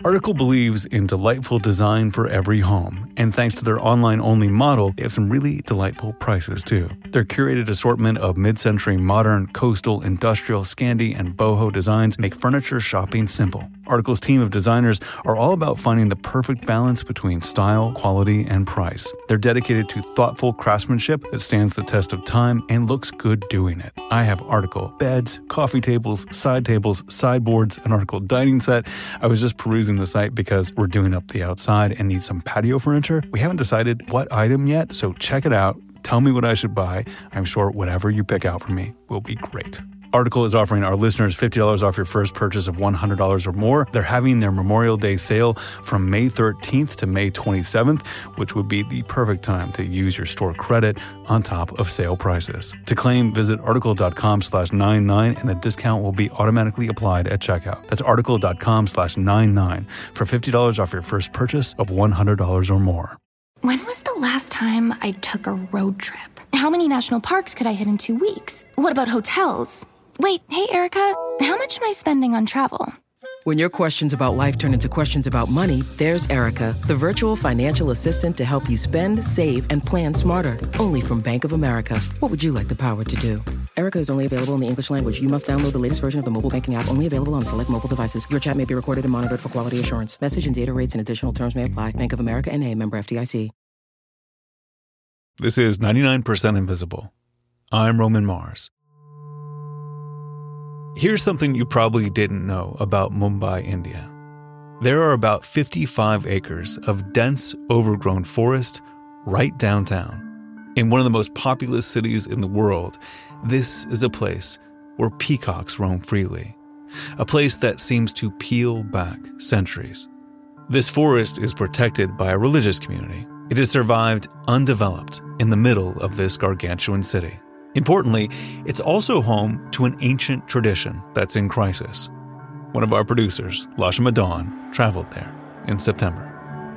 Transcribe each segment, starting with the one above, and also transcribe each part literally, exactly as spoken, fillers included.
Article believes in delightful design for every home, and thanks to their online-only model, they have some really delightful prices too. Their curated assortment of mid-century modern, coastal, industrial, Scandi, and boho designs make furniture shopping simple. Article's team of designers are all about finding the perfect balance between style, quality, and price. They're dedicated to thoughtful craftsmanship that stands the test of time and looks good doing it. I have Article beds, coffee tables, side tables, sideboards, an Article dining set. I was just perusing the site because we're doing up the outside and need some patio furniture. We haven't decided what item yet, so check it out. Tell me what I should buy. I'm sure whatever you pick out for me will be great. Article is offering our listeners fifty dollars off your first purchase of one hundred dollars or more. They're having their Memorial Day sale from May thirteenth to May twenty-seventh, which would be the perfect time to use your store credit on top of sale prices. To claim, visit article.com slash 99 and the discount will be automatically applied at checkout. That's article.com slash 99 for fifty dollars off your first purchase of one hundred dollars or more. When was the last time I took a road trip? How many national parks could I hit in two weeks? What about hotels? Wait, hey, Erica, how much am I spending on travel? When your questions about life turn into questions about money, there's Erica, the virtual financial assistant to help you spend, save, and plan smarter. Only from Bank of America. What would you like the power to do? Erica is only available in the English language. You must download the latest version of the mobile banking app, only available on select mobile devices. Your chat may be recorded and monitored for quality assurance. Message and data rates and additional terms may apply. Bank of America N A, member F D I C. This is ninety-nine percent Invisible. I'm Roman Mars. Here's something you probably didn't know about Mumbai, India. There are about fifty-five acres of dense, overgrown forest right downtown. In one of the most populous cities in the world, this is a place where peacocks roam freely. A place that seems to peel back centuries. This forest is protected by a religious community. It has survived undeveloped in the middle of this gargantuan city. Importantly, it's also home to an ancient tradition that's in crisis. One of our producers, Lasha Madan, traveled there in September.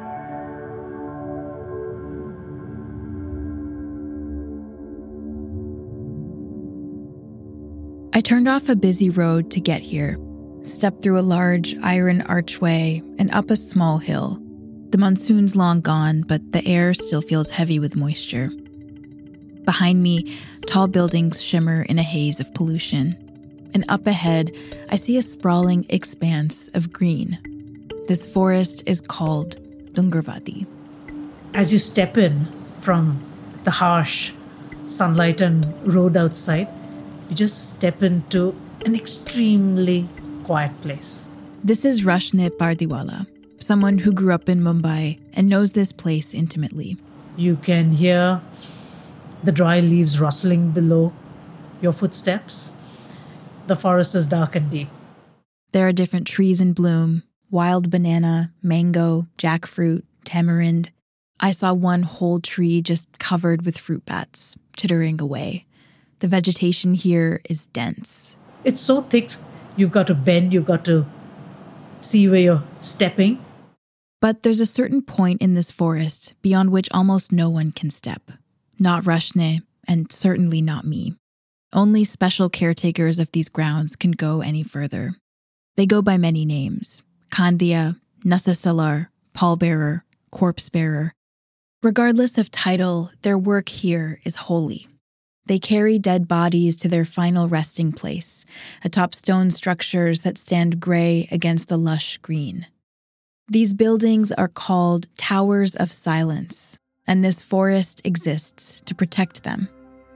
I turned off a busy road to get here, stepped through a large iron archway and up a small hill. The monsoon's long gone, but the air still feels heavy with moisture. Behind me, tall buildings shimmer in a haze of pollution. And up ahead, I see a sprawling expanse of green. This forest is called Dungarvadi. As you step in from the harsh sunlight and road outside, you just step into an extremely quiet place. This is Rashne Pardiwala, someone who grew up in Mumbai and knows this place intimately. You can hear the dry leaves rustling below your footsteps. The forest is dark and deep. There are different trees in bloom, wild banana, mango, jackfruit, tamarind. I saw one whole tree just covered with fruit bats, chittering away. The vegetation here is dense. It's so thick, you've got to bend, you've got to see where you're stepping. But there's a certain point in this forest beyond which almost no one can step. Not Rashne, and certainly not me. Only special caretakers of these grounds can go any further. They go by many names: Khandiya, Nasasalar, pallbearer, corpse bearer. Regardless of title, their work here is holy. They carry dead bodies to their final resting place, atop stone structures that stand gray against the lush green. These buildings are called Towers of Silence, and this forest exists to protect them.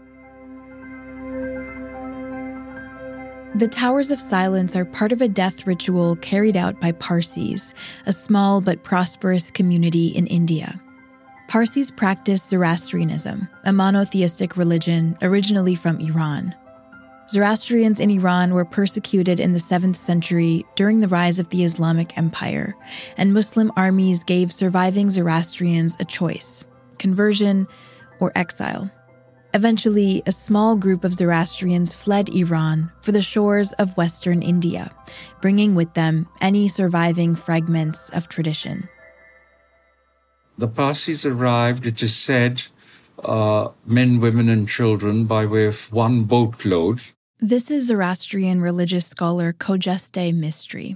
The Towers of Silence are part of a death ritual carried out by Parsis, a small but prosperous community in India. Parsis practice Zoroastrianism, a monotheistic religion originally from Iran. Zoroastrians in Iran were persecuted in the seventh century during the rise of the Islamic Empire, and Muslim armies gave surviving Zoroastrians a choice: conversion or exile. Eventually, a small group of Zoroastrians fled Iran for the shores of Western India, bringing with them any surviving fragments of tradition. The Parsis arrived, it is said, uh, men, women, and children by way of one boatload. This is Zoroastrian religious scholar Khojeste Mistry.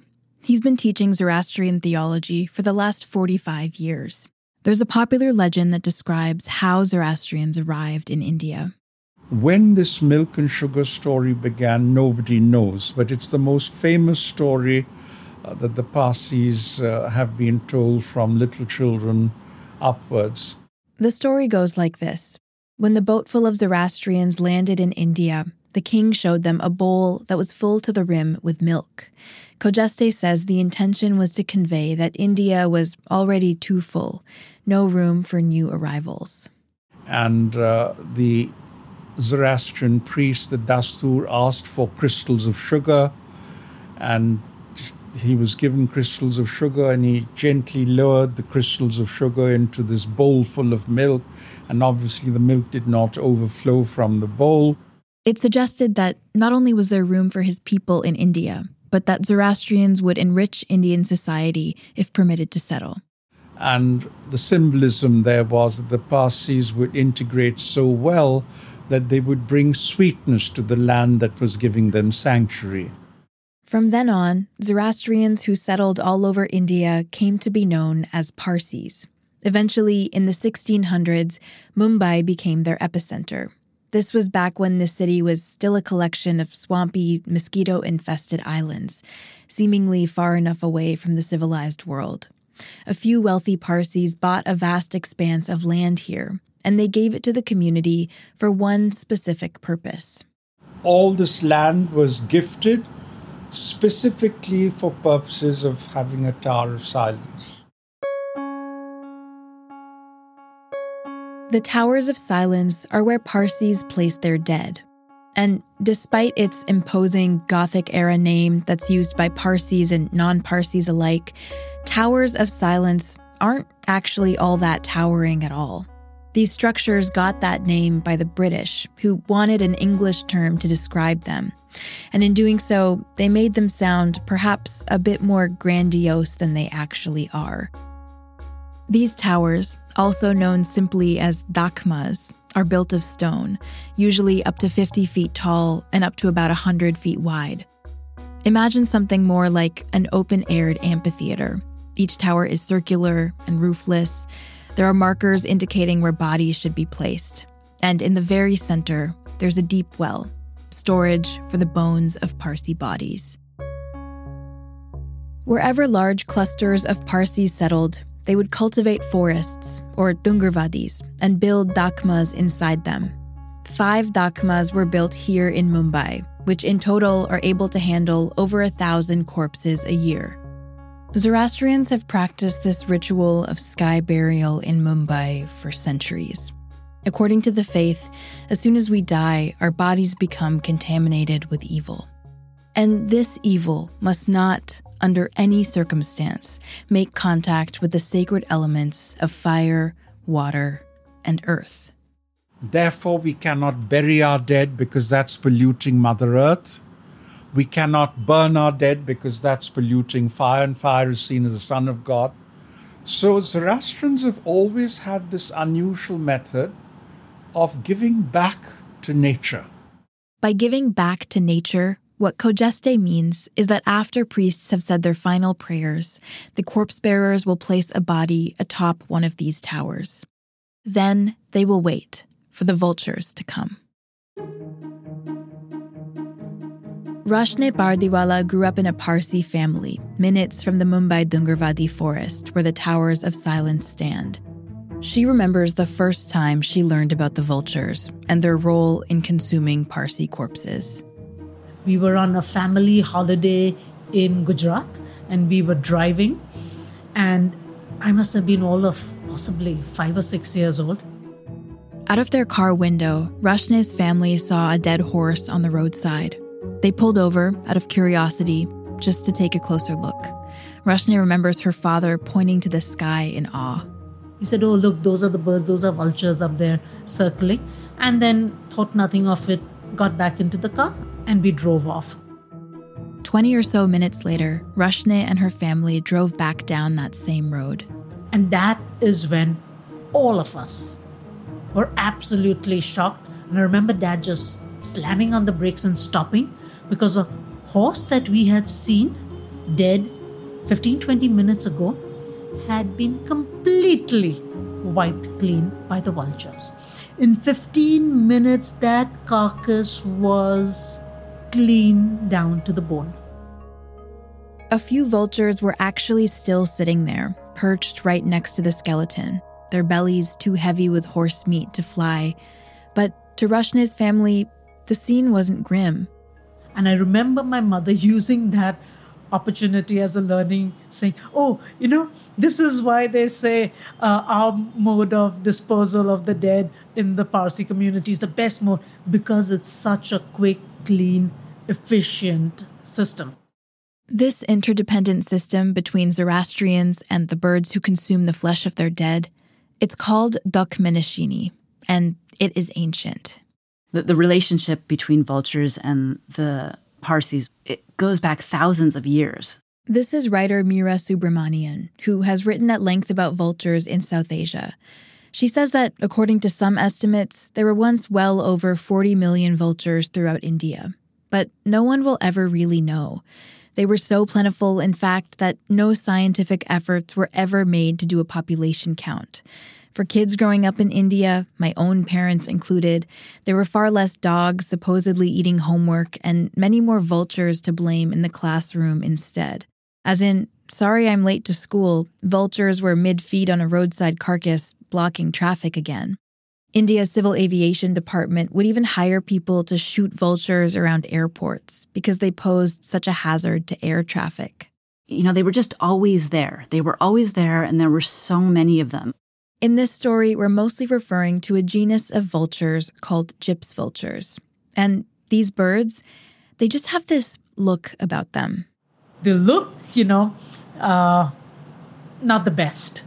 He's been teaching Zoroastrian theology for the last forty-five years. There's a popular legend that describes how Zoroastrians arrived in India. When this milk and sugar story began, nobody knows, but it's the most famous story uh, that the Parsis uh, have been told from little children upwards. The story goes like this. When the boat full of Zoroastrians landed in India, the king showed them a bowl that was full to the rim with milk. Kojeste says the intention was to convey that India was already too full, no room for new arrivals. And uh, the Zoroastrian priest, the Dastur, asked for crystals of sugar, and he was given crystals of sugar, and he gently lowered the crystals of sugar into this bowl full of milk, and obviously the milk did not overflow from the bowl. It suggested that not only was there room for his people in India, but that Zoroastrians would enrich Indian society if permitted to settle. And the symbolism there was that the Parsis would integrate so well that they would bring sweetness to the land that was giving them sanctuary. From then on, Zoroastrians who settled all over India came to be known as Parsis. Eventually, in the sixteen hundreds, Mumbai became their epicenter. This was back when the city was still a collection of swampy, mosquito-infested islands, seemingly far enough away from the civilized world. A few wealthy Parsis bought a vast expanse of land here, and they gave it to the community for one specific purpose. All this land was gifted specifically for purposes of having a Tower of Silence. The Towers of Silence are where Parsis place their dead. And despite its imposing Gothic-era name that's used by Parsis and non-Parsis alike, Towers of Silence aren't actually all that towering at all. These structures got that name by the British, who wanted an English term to describe them. And in doing so, they made them sound perhaps a bit more grandiose than they actually are. These towers, also known simply as dakmas, are built of stone, usually up to fifty feet tall and up to about one hundred feet wide. Imagine something more like an open-aired amphitheater. Each tower is circular and roofless. There are markers indicating where bodies should be placed. And in the very center, there's a deep well, storage for the bones of Parsi bodies. Wherever large clusters of Parsis settled, they would cultivate forests, or Dungarvadis, and build dakmas inside them. Five dakmas were built here in Mumbai, which in total are able to handle over a thousand corpses a year. Zoroastrians have practiced this ritual of sky burial in Mumbai for centuries. According to the faith, as soon as we die, our bodies become contaminated with evil. And this evil must not, under any circumstance, make contact with the sacred elements of fire, water, and earth. Therefore, we cannot bury our dead because that's polluting Mother Earth. We cannot burn our dead because that's polluting fire, and fire is seen as the Son of God. So Zoroastrians have always had this unusual method of giving back to nature. By giving back to nature, what Kojeste means is that after priests have said their final prayers, the corpse bearers will place a body atop one of these towers. Then they will wait for the vultures to come. Rashne Pardiwala grew up in a Parsi family, minutes from the Mumbai Dungarvadi forest where the Towers of Silence stand. She remembers the first time she learned about the vultures and their role in consuming Parsi corpses. We were on a family holiday in Gujarat and we were driving, and I must have been all of possibly five or six years old. Out of their car window, Rashne's family saw a dead horse on the roadside. They pulled over out of curiosity just to take a closer look. Rashne remembers her father pointing to the sky in awe. He said, "Oh, look, those are the birds, those are vultures up there circling," and then thought nothing of it, got back into the car, and we drove off. Twenty or so minutes later, Rashne and her family drove back down that same road. And that is when all of us were absolutely shocked. And I remember Dad just slamming on the brakes and stopping, because a horse that we had seen dead fifteen to twenty minutes ago had been completely wiped clean by the vultures. In fifteen minutes, that carcass was clean down to the bone. A few vultures were actually still sitting there, perched right next to the skeleton, their bellies too heavy with horse meat to fly. But to Rashne's family, the scene wasn't grim. And I remember my mother using that opportunity as a learning, saying, oh, you know, this is why they say uh, our mode of disposal of the dead in the Parsi community is the best mode, because it's such a quick, clean, efficient system. This interdependent system between Zoroastrians and the birds who consume the flesh of their dead, it's called Dakmenashini, and it is ancient. The, the relationship between vultures and the Parsis, it goes back thousands of years. This is writer Meera Subramanian, who has written at length about vultures in South Asia. She says that, according to some estimates, there were once well over forty million vultures throughout India. But no one will ever really know. They were so plentiful, in fact, that no scientific efforts were ever made to do a population count. For kids growing up in India, my own parents included, there were far less dogs supposedly eating homework and many more vultures to blame in the classroom instead. As in, sorry I'm late to school, vultures were mid-feed on a roadside carcass blocking traffic again. India's Civil Aviation Department would even hire people to shoot vultures around airports because they posed such a hazard to air traffic. You know, they were just always there. They were always there, and there were so many of them. In this story, we're mostly referring to a genus of vultures called gyps vultures. And these birds, they just have this look about them. They look, you know, uh, not the best.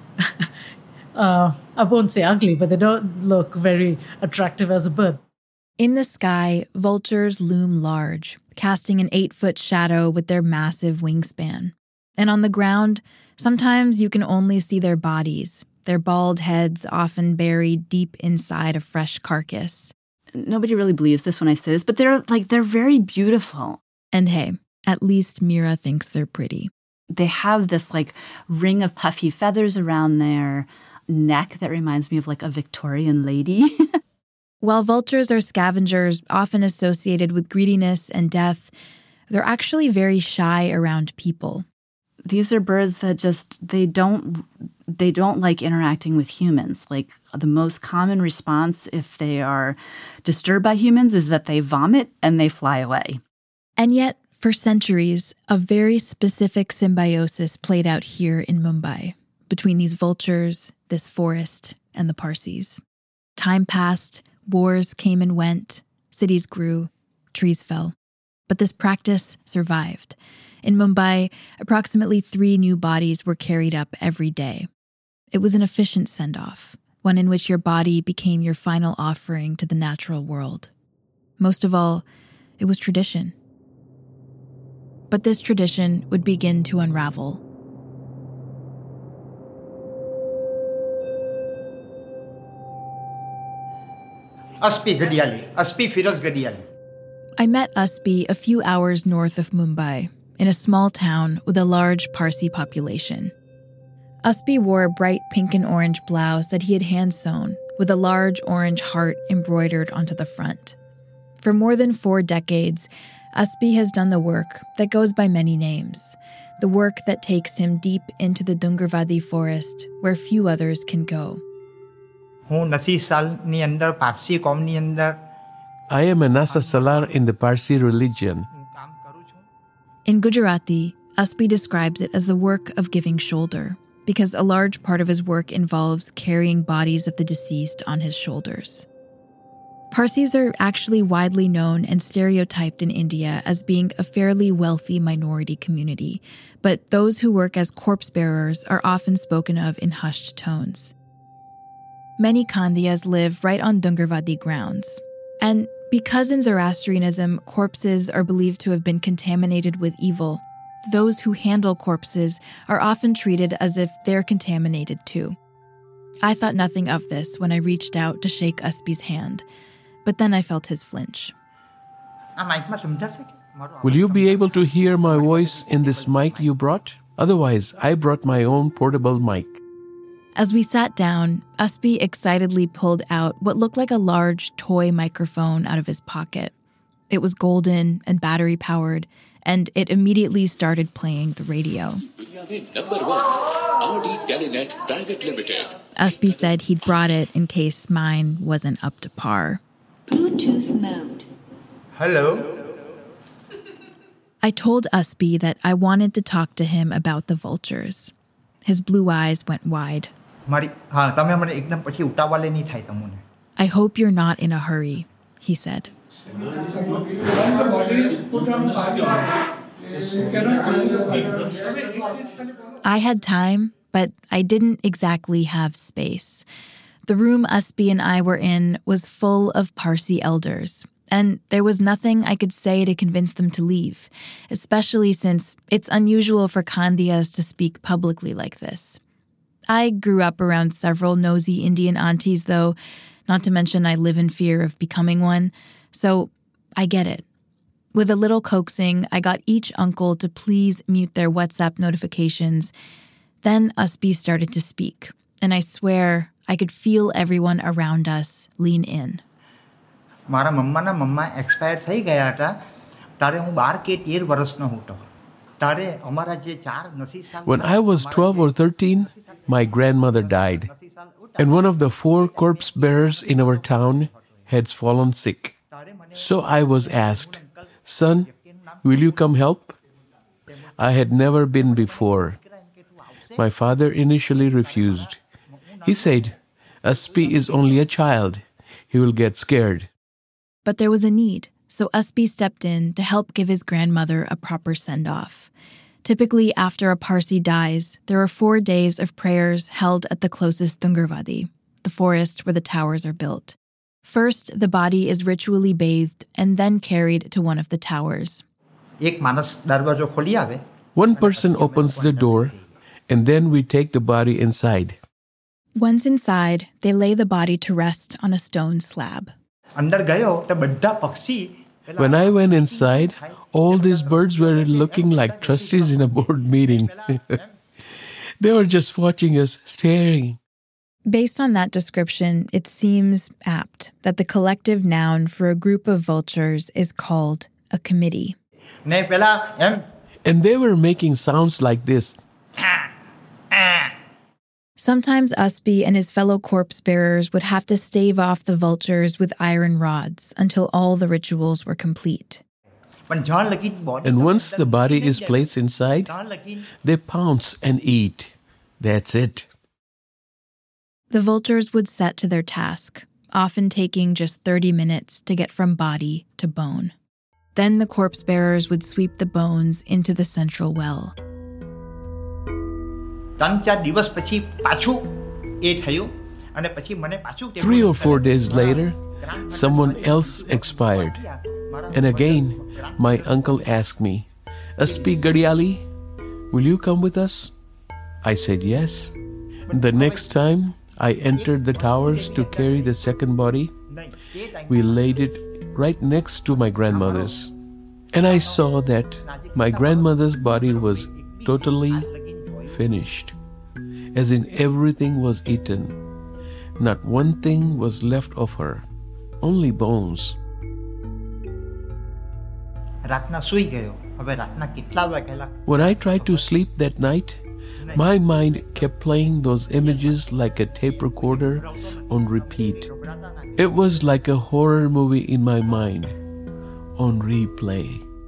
uh, I won't say ugly, but they don't look very attractive as a bird. In the sky, vultures loom large, casting an eight-foot shadow with their massive wingspan. And on the ground, sometimes you can only see their bodies, their bald heads often buried deep inside a fresh carcass. Nobody really believes this when I say this, but they're like they're very beautiful. And hey, at least Meera thinks they're pretty. They have this like ring of puffy feathers around their neck that reminds me of like a Victorian lady. While vultures are scavengers often associated with greediness and death, they're actually very shy around people. These are birds that just, they don't, they don't like interacting with humans. Like the most common response if they are disturbed by humans is that they vomit and they fly away. And yet, for centuries, a very specific symbiosis played out here in Mumbai between these vultures, this forest, and the Parsis. Time passed, wars came and went, cities grew, trees fell. But this practice survived. In Mumbai, approximately three new bodies were carried up every day. It was an efficient send-off, one in which your body became your final offering to the natural world. Most of all, it was tradition. But this tradition would begin to unravel. Aspi Gadiyali, Aspi Firoz Gadiyali. I met Aspi a few hours north of Mumbai, in a small town with a large Parsi population. Aspi wore a bright pink and orange blouse that he had hand-sewn, with a large orange heart embroidered onto the front. For more than four decades, Aspi has done the work that goes by many names, the work that takes him deep into the Dungarvadi forest, where few others can go. I am a Nasa Salar in the Parsi religion. In Gujarati, Aspi describes it as the work of giving shoulder, because a large part of his work involves carrying bodies of the deceased on his shoulders. Parsis are actually widely known and stereotyped in India as being a fairly wealthy minority community, but those who work as corpse bearers are often spoken of in hushed tones. Many Khandiyas live right on Dungarvadi grounds, and because in Zoroastrianism, corpses are believed to have been contaminated with evil, those who handle corpses are often treated as if they're contaminated too. I thought nothing of this when I reached out to shake Aspi's hand, but then I felt his flinch. Will you be able to hear my voice in this mic you brought? Otherwise, I brought my own portable mic. As we sat down, Uspi excitedly pulled out what looked like a large toy microphone out of his pocket. It was golden and battery-powered, and it immediately started playing the radio. Uspi said he'd brought it in case mine wasn't up to par. Bluetooth mode. Hello. I told Uspi that I wanted to talk to him about the vultures. His blue eyes went wide. I hope you're not in a hurry, he said. I had time, but I didn't exactly have space. The room Uspi and I were in was full of Parsi elders, and there was nothing I could say to convince them to leave, especially since it's unusual for Khandiyas to speak publicly like this. I grew up around several nosy Indian aunties, though, not to mention I live in fear of becoming one, so I get it. With a little coaxing, I got each uncle to please mute their WhatsApp notifications. Then Uspi started to speak, and I swear I could feel everyone around us lean in. મારા મમ્માના મમ્મા expire થઈ ગયા હતા તારે હું બાર કે તેર વર્ષનો હતો તારે અમારા જે ચાર નસી સાલ When I was twelve or thirteen, my grandmother died, and one of the four corpse bearers in our town had fallen sick. So I was asked, "Son, will you come help?" I had never been before. My father initially refused. He said, "Uspi is only a child. He will get scared." But there was a need, so Uspi stepped in to help give his grandmother a proper send-off. Typically, after a Parsi dies, there are four days of prayers held at the closest Dungarvadi, the forest where the towers are built. First, the body is ritually bathed and then carried to one of the towers. One person opens the door, and then we take the body inside. Once inside, they lay the body to rest on a stone slab. When I went inside, all these birds were looking like trustees in a board meeting. They were just watching us, staring. Based on that description, it seems apt that the collective noun for a group of vultures is called a committee. And they were making sounds like this. Sometimes Uspi and his fellow corpse bearers would have to stave off the vultures with iron rods until all the rituals were complete. And once the body is placed inside, they pounce and eat. That's it. The vultures would set to their task, often taking just thirty minutes to get from body to bone. Then the corpse bearers would sweep the bones into the central well. Three or four days later, someone else expired. And again, my uncle asked me, "Uspi Gadiali, will you come with us?" I said yes. The next time I entered the towers to carry the second body, we laid it right next to my grandmother's. And I saw that my grandmother's body was totally finished, as in everything was eaten. Not one thing was left of her, only bones. When I tried to sleep that night, my mind kept playing those images like a tape recorder on repeat. It was like a horror movie in my mind, on replay.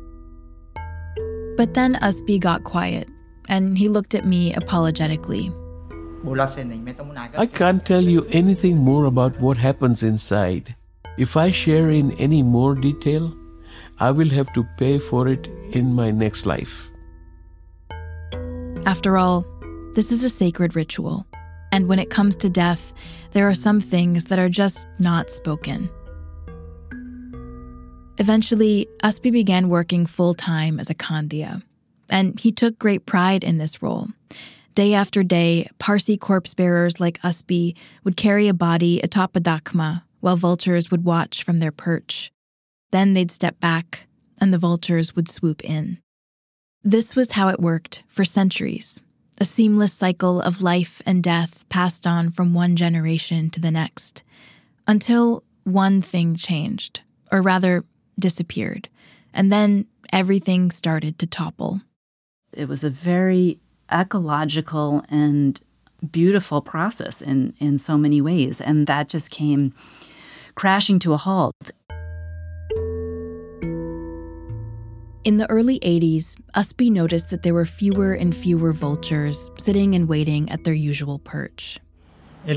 But then Uspi got quiet, and he looked at me apologetically. I can't tell you anything more about what happens inside. If I share in any more detail, I will have to pay for it in my next life. After all, this is a sacred ritual, and when it comes to death, there are some things that are just not spoken. Eventually, Uspi began working full-time as a Khandiya, and he took great pride in this role. Day after day, Parsi corpse bearers like Uspi would carry a body atop a dakma while vultures would watch from their perch. Then they'd step back, and the vultures would swoop in. This was how it worked for centuries, a seamless cycle of life and death passed on from one generation to the next, until one thing changed, or rather disappeared, and then everything started to topple. It was a very ecological and beautiful process in, in so many ways, and that just came crashing to a halt. In the early eighties, Usby noticed that there were fewer and fewer vultures sitting and waiting at their usual perch. Back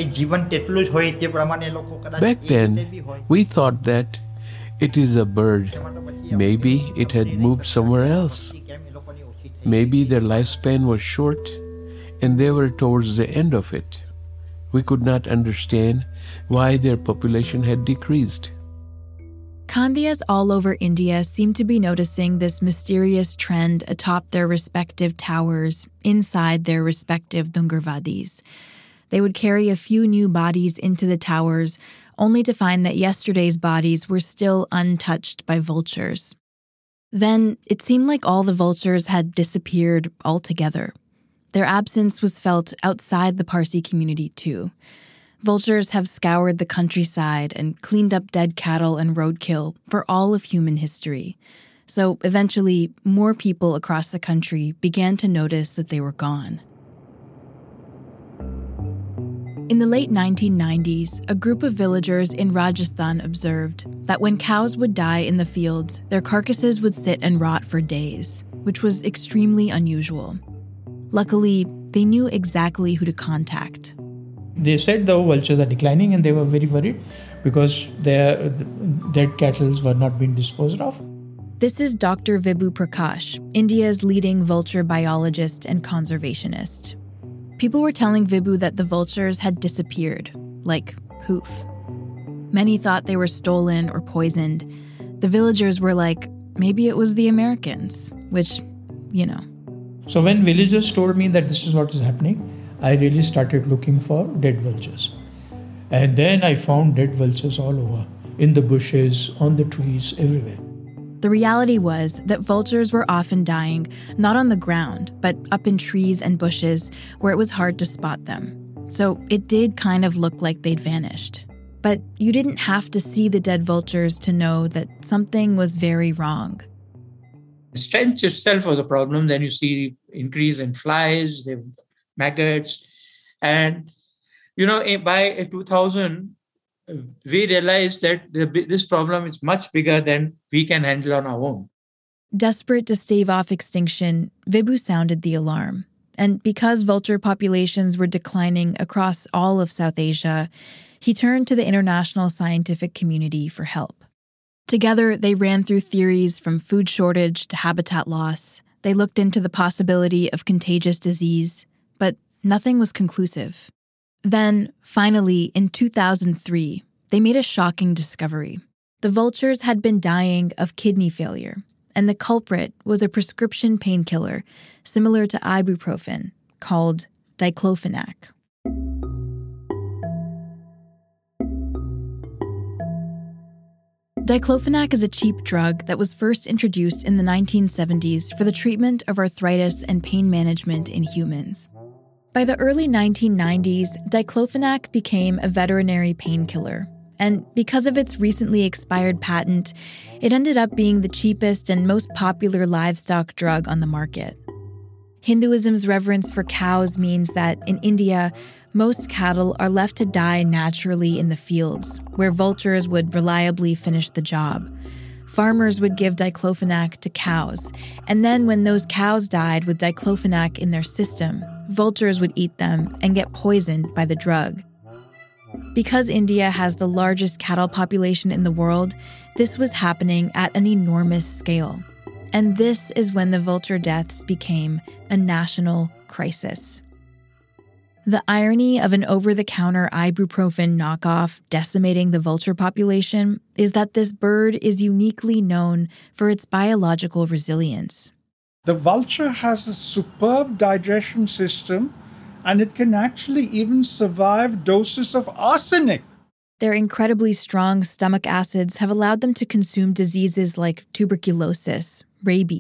then, we thought that it is a bird. Maybe it had moved somewhere else. Maybe their lifespan was short and they were towards the end of it. We could not understand why their population had decreased. Khandiyas all over India seemed to be noticing this mysterious trend atop their respective towers inside their respective Dungarvadis. They would carry a few new bodies into the towers, only to find that yesterday's bodies were still untouched by vultures. Then it seemed like all the vultures had disappeared altogether. Their absence was felt outside the Parsi community too. Vultures have scoured the countryside and cleaned up dead cattle and roadkill for all of human history. So eventually, more people across the country began to notice that they were gone. In the late nineteen nineties, a group of villagers in Rajasthan observed that when cows would die in the fields, their carcasses would sit and rot for days, which was extremely unusual. Luckily, they knew exactly who to contact. They said the vultures are declining and they were very worried because their dead cattle were not being disposed of. This is Doctor Vibhu Prakash, India's leading vulture biologist and conservationist. People were telling Vibhu that the vultures had disappeared, like poof. Many thought they were stolen or poisoned. The villagers were like, maybe it was the Americans, which, you know. So when villagers told me that this is what is happening, I really started looking for dead vultures. And then I found dead vultures all over, in the bushes, on the trees, everywhere. The reality was that vultures were often dying, not on the ground, but up in trees and bushes where it was hard to spot them. So it did kind of look like they'd vanished. But you didn't have to see the dead vultures to know that something was very wrong. Stench itself was a problem. Then you see increase in flies, the maggots. And, you know, by two thousand, we realized that this problem is much bigger than we can handle on our own. Desperate to stave off extinction, Vibhu sounded the alarm. And because vulture populations were declining across all of South Asia, he turned to the international scientific community for help. Together, they ran through theories from food shortage to habitat loss. They looked into the possibility of contagious disease, but nothing was conclusive. Then, finally, in two thousand three, they made a shocking discovery. The vultures had been dying of kidney failure, and the culprit was a prescription painkiller similar to ibuprofen called diclofenac. Diclofenac is a cheap drug that was first introduced in the nineteen seventies for the treatment of arthritis and pain management in humans. By the early nineteen nineties, diclofenac became a veterinary painkiller, and because of its recently expired patent, it ended up being the cheapest and most popular livestock drug on the market. Hinduism's reverence for cows means that in India, most cattle are left to die naturally in the fields, where vultures would reliably finish the job. Farmers would give diclofenac to cows, and then when those cows died with diclofenac in their system, vultures would eat them and get poisoned by the drug. Because India has the largest cattle population in the world, this was happening at an enormous scale. And this is when the vulture deaths became a national crisis. The irony of an over-the-counter ibuprofen knockoff decimating the vulture population is that this bird is uniquely known for its biological resilience. The vulture has a superb digestion system, and it can actually even survive doses of arsenic. Their incredibly strong stomach acids have allowed them to consume diseases like tuberculosis, rabies,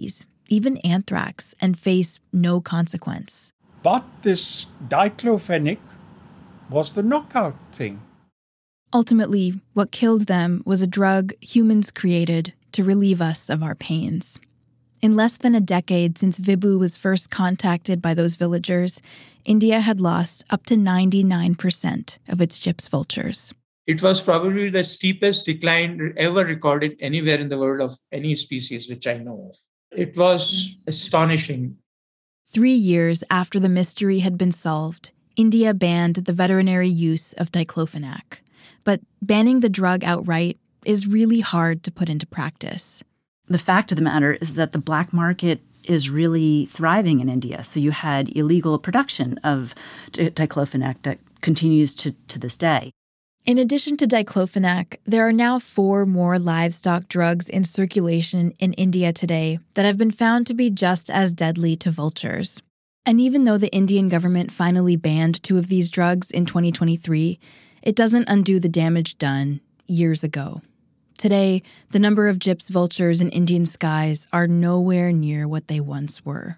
even anthrax, and face no consequence. But this diclofenac was the knockout thing. Ultimately, what killed them was a drug humans created to relieve us of our pains. In less than a decade since Vibhu was first contacted by those villagers, India had lost up to ninety-nine percent of its gyps vultures. It was probably the steepest decline ever recorded anywhere in the world of any species which I know of. It was astonishing. Three years after the mystery had been solved, India banned the veterinary use of diclofenac. But banning the drug outright is really hard to put into practice. The fact of the matter is that the black market is really thriving in India. So you had illegal production of d- diclofenac that continues to, to this day. In addition to diclofenac, there are now four more livestock drugs in circulation in India today that have been found to be just as deadly to vultures. And even though the Indian government finally banned two of these drugs in twenty twenty-three, it doesn't undo the damage done years ago. Today, the number of gyps vultures in Indian skies are nowhere near what they once were.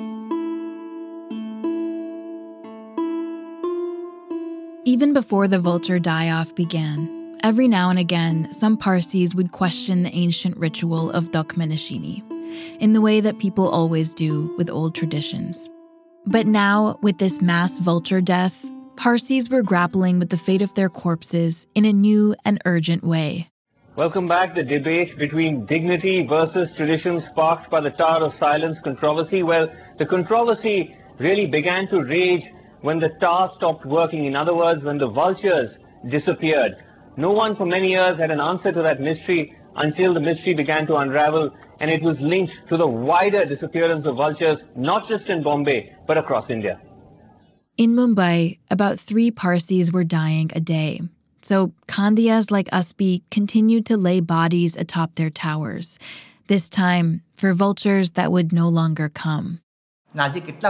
Even before the vulture die-off began, every now and again, some Parsis would question the ancient ritual of Dakmanashini, in the way that people always do with old traditions. But now, with this mass vulture death, Parsis were grappling with the fate of their corpses in a new and urgent way. Welcome back. The debate between dignity versus tradition sparked by the Tower of Silence controversy. Well, the controversy really began to rage when the tower stopped working. In other words, when the vultures disappeared. No one for many years had an answer to that mystery until the mystery began to unravel, and it was linked to the wider disappearance of vultures, not just in Bombay, but across India. In Mumbai, about three Parsis were dying a day. So Khandiyas like Aspi continued to lay bodies atop their towers, this time for vultures that would no longer come. Now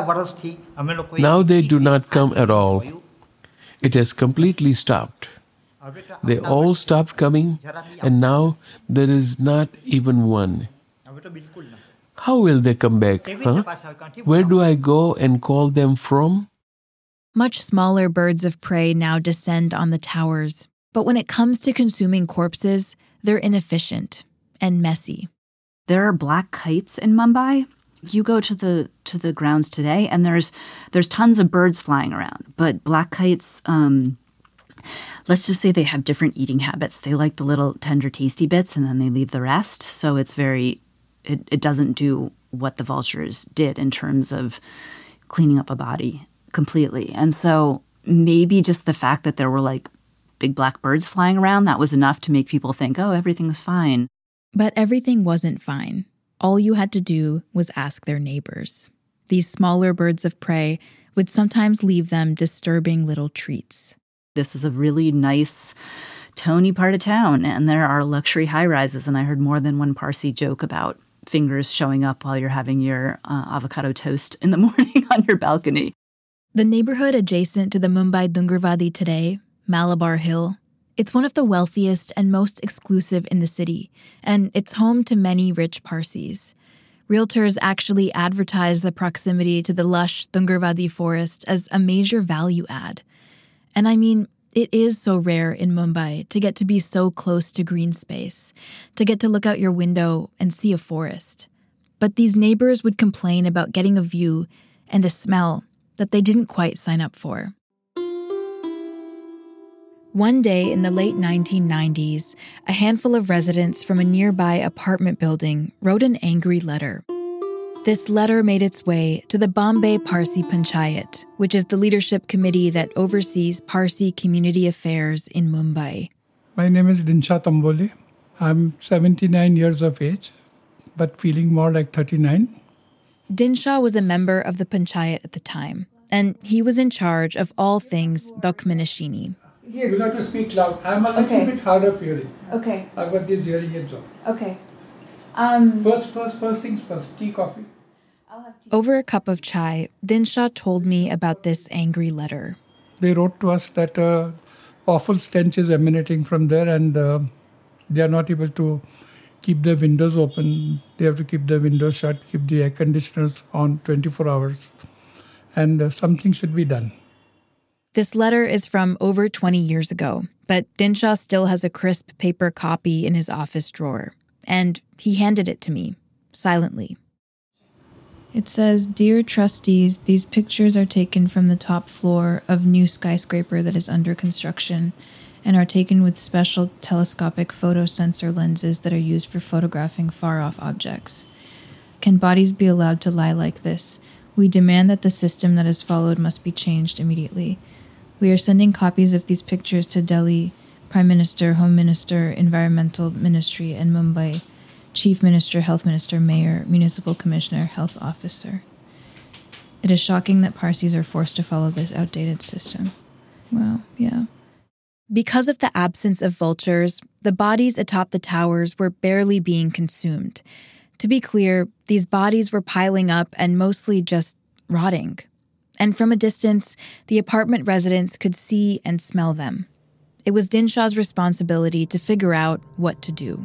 they do not come at all. It has completely stopped. They all stopped coming, and now there is not even one. How will they come back, huh? Where do I go and call them from? Much smaller birds of prey now descend on the towers, but when it comes to consuming corpses, they're inefficient and messy. There are black kites in Mumbai. You go to the to the grounds today, and there's there's tons of birds flying around. But black kites, um, let's just say they have different eating habits. They like the little tender, tasty bits, and then they leave the rest. So it's very, it, it doesn't do what the vultures did in terms of cleaning up a body completely. And so maybe just the fact that there were like big black birds flying around, that was enough to make people think, oh, everything's fine. But everything wasn't fine. All you had to do was ask their neighbors. These smaller birds of prey would sometimes leave them disturbing little treats. This is a really nice, Tony part of town, and there are luxury high-rises, and I heard more than one Parsi joke about fingers showing up while you're having your uh, avocado toast in the morning on your balcony. The neighborhood adjacent to the Mumbai Dungarvadi today, Malabar Hill, it's one of the wealthiest and most exclusive in the city, and it's home to many rich Parsis. Realtors actually advertise the proximity to the lush Dungarvadi forest as a major value add. And I mean, it is so rare in Mumbai to get to be so close to green space, to get to look out your window and see a forest. But these neighbors would complain about getting a view and a smell that they didn't quite sign up for. One day in the late nineteen nineties, a handful of residents from a nearby apartment building wrote an angry letter. This letter made its way to the Bombay Parsi Panchayat, which is the leadership committee that oversees Parsi community affairs in Mumbai. My name is Dinsha Tambole. I'm seventy-nine years of age, but feeling more like thirty-nine. Dinsha was a member of the Panchayat at the time, and he was in charge of all things Dakmanashini. Here. You'll have to speak loud. I'm a little okay. bit hard of hearing. Okay. I've got these hearing aids on. Okay. Um, first, first, first things first. Tea, coffee. I'll have tea. Over a cup of chai, Dinsha told me about this angry letter. They wrote to us that uh, awful stench is emanating from there, and uh, they are not able to keep the windows open. They have to keep the windows shut, keep the air conditioners on twenty-four hours. And uh, something should be done. This letter is from over twenty years ago, but Dinshaw still has a crisp paper copy in his office drawer. And he handed it to me, silently. It says, "Dear trustees, these pictures are taken from the top floor of new skyscraper that is under construction and are taken with special telescopic photosensor lenses that are used for photographing far-off objects. Can bodies be allowed to lie like this? We demand that the system that is followed must be changed immediately. We are sending copies of these pictures to Delhi, Prime Minister, Home Minister, Environmental Ministry, and Mumbai, Chief Minister, Health Minister, Mayor, Municipal Commissioner, Health Officer. It is shocking that Parsis are forced to follow this outdated system." Wow, yeah. Because of the absence of vultures, the bodies atop the towers were barely being consumed. To be clear, these bodies were piling up and mostly just rotting. And from a distance, the apartment residents could see and smell them. It was Dinshaw's responsibility to figure out what to do.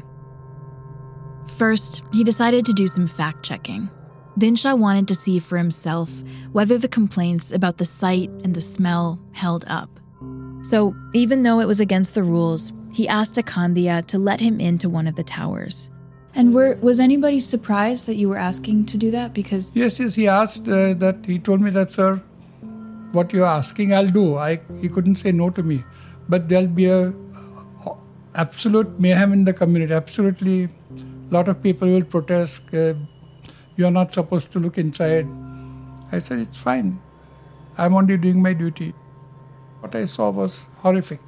First, he decided to do some fact-checking. Dinshaw wanted to see for himself whether the complaints about the sight and the smell held up. So, even though it was against the rules, he asked Akandia to let him into one of the towers. And were, was anybody surprised that you were asking to do that? Because Yes, yes, he asked uh, that, he told me that, "Sir, what you're asking, I'll do." I, he couldn't say no to me. But there'll be a uh, absolute mayhem in the community. Absolutely, a lot of people will protest. Uh, you're not supposed to look inside. I said, it's fine. I'm only doing my duty. What I saw was horrific.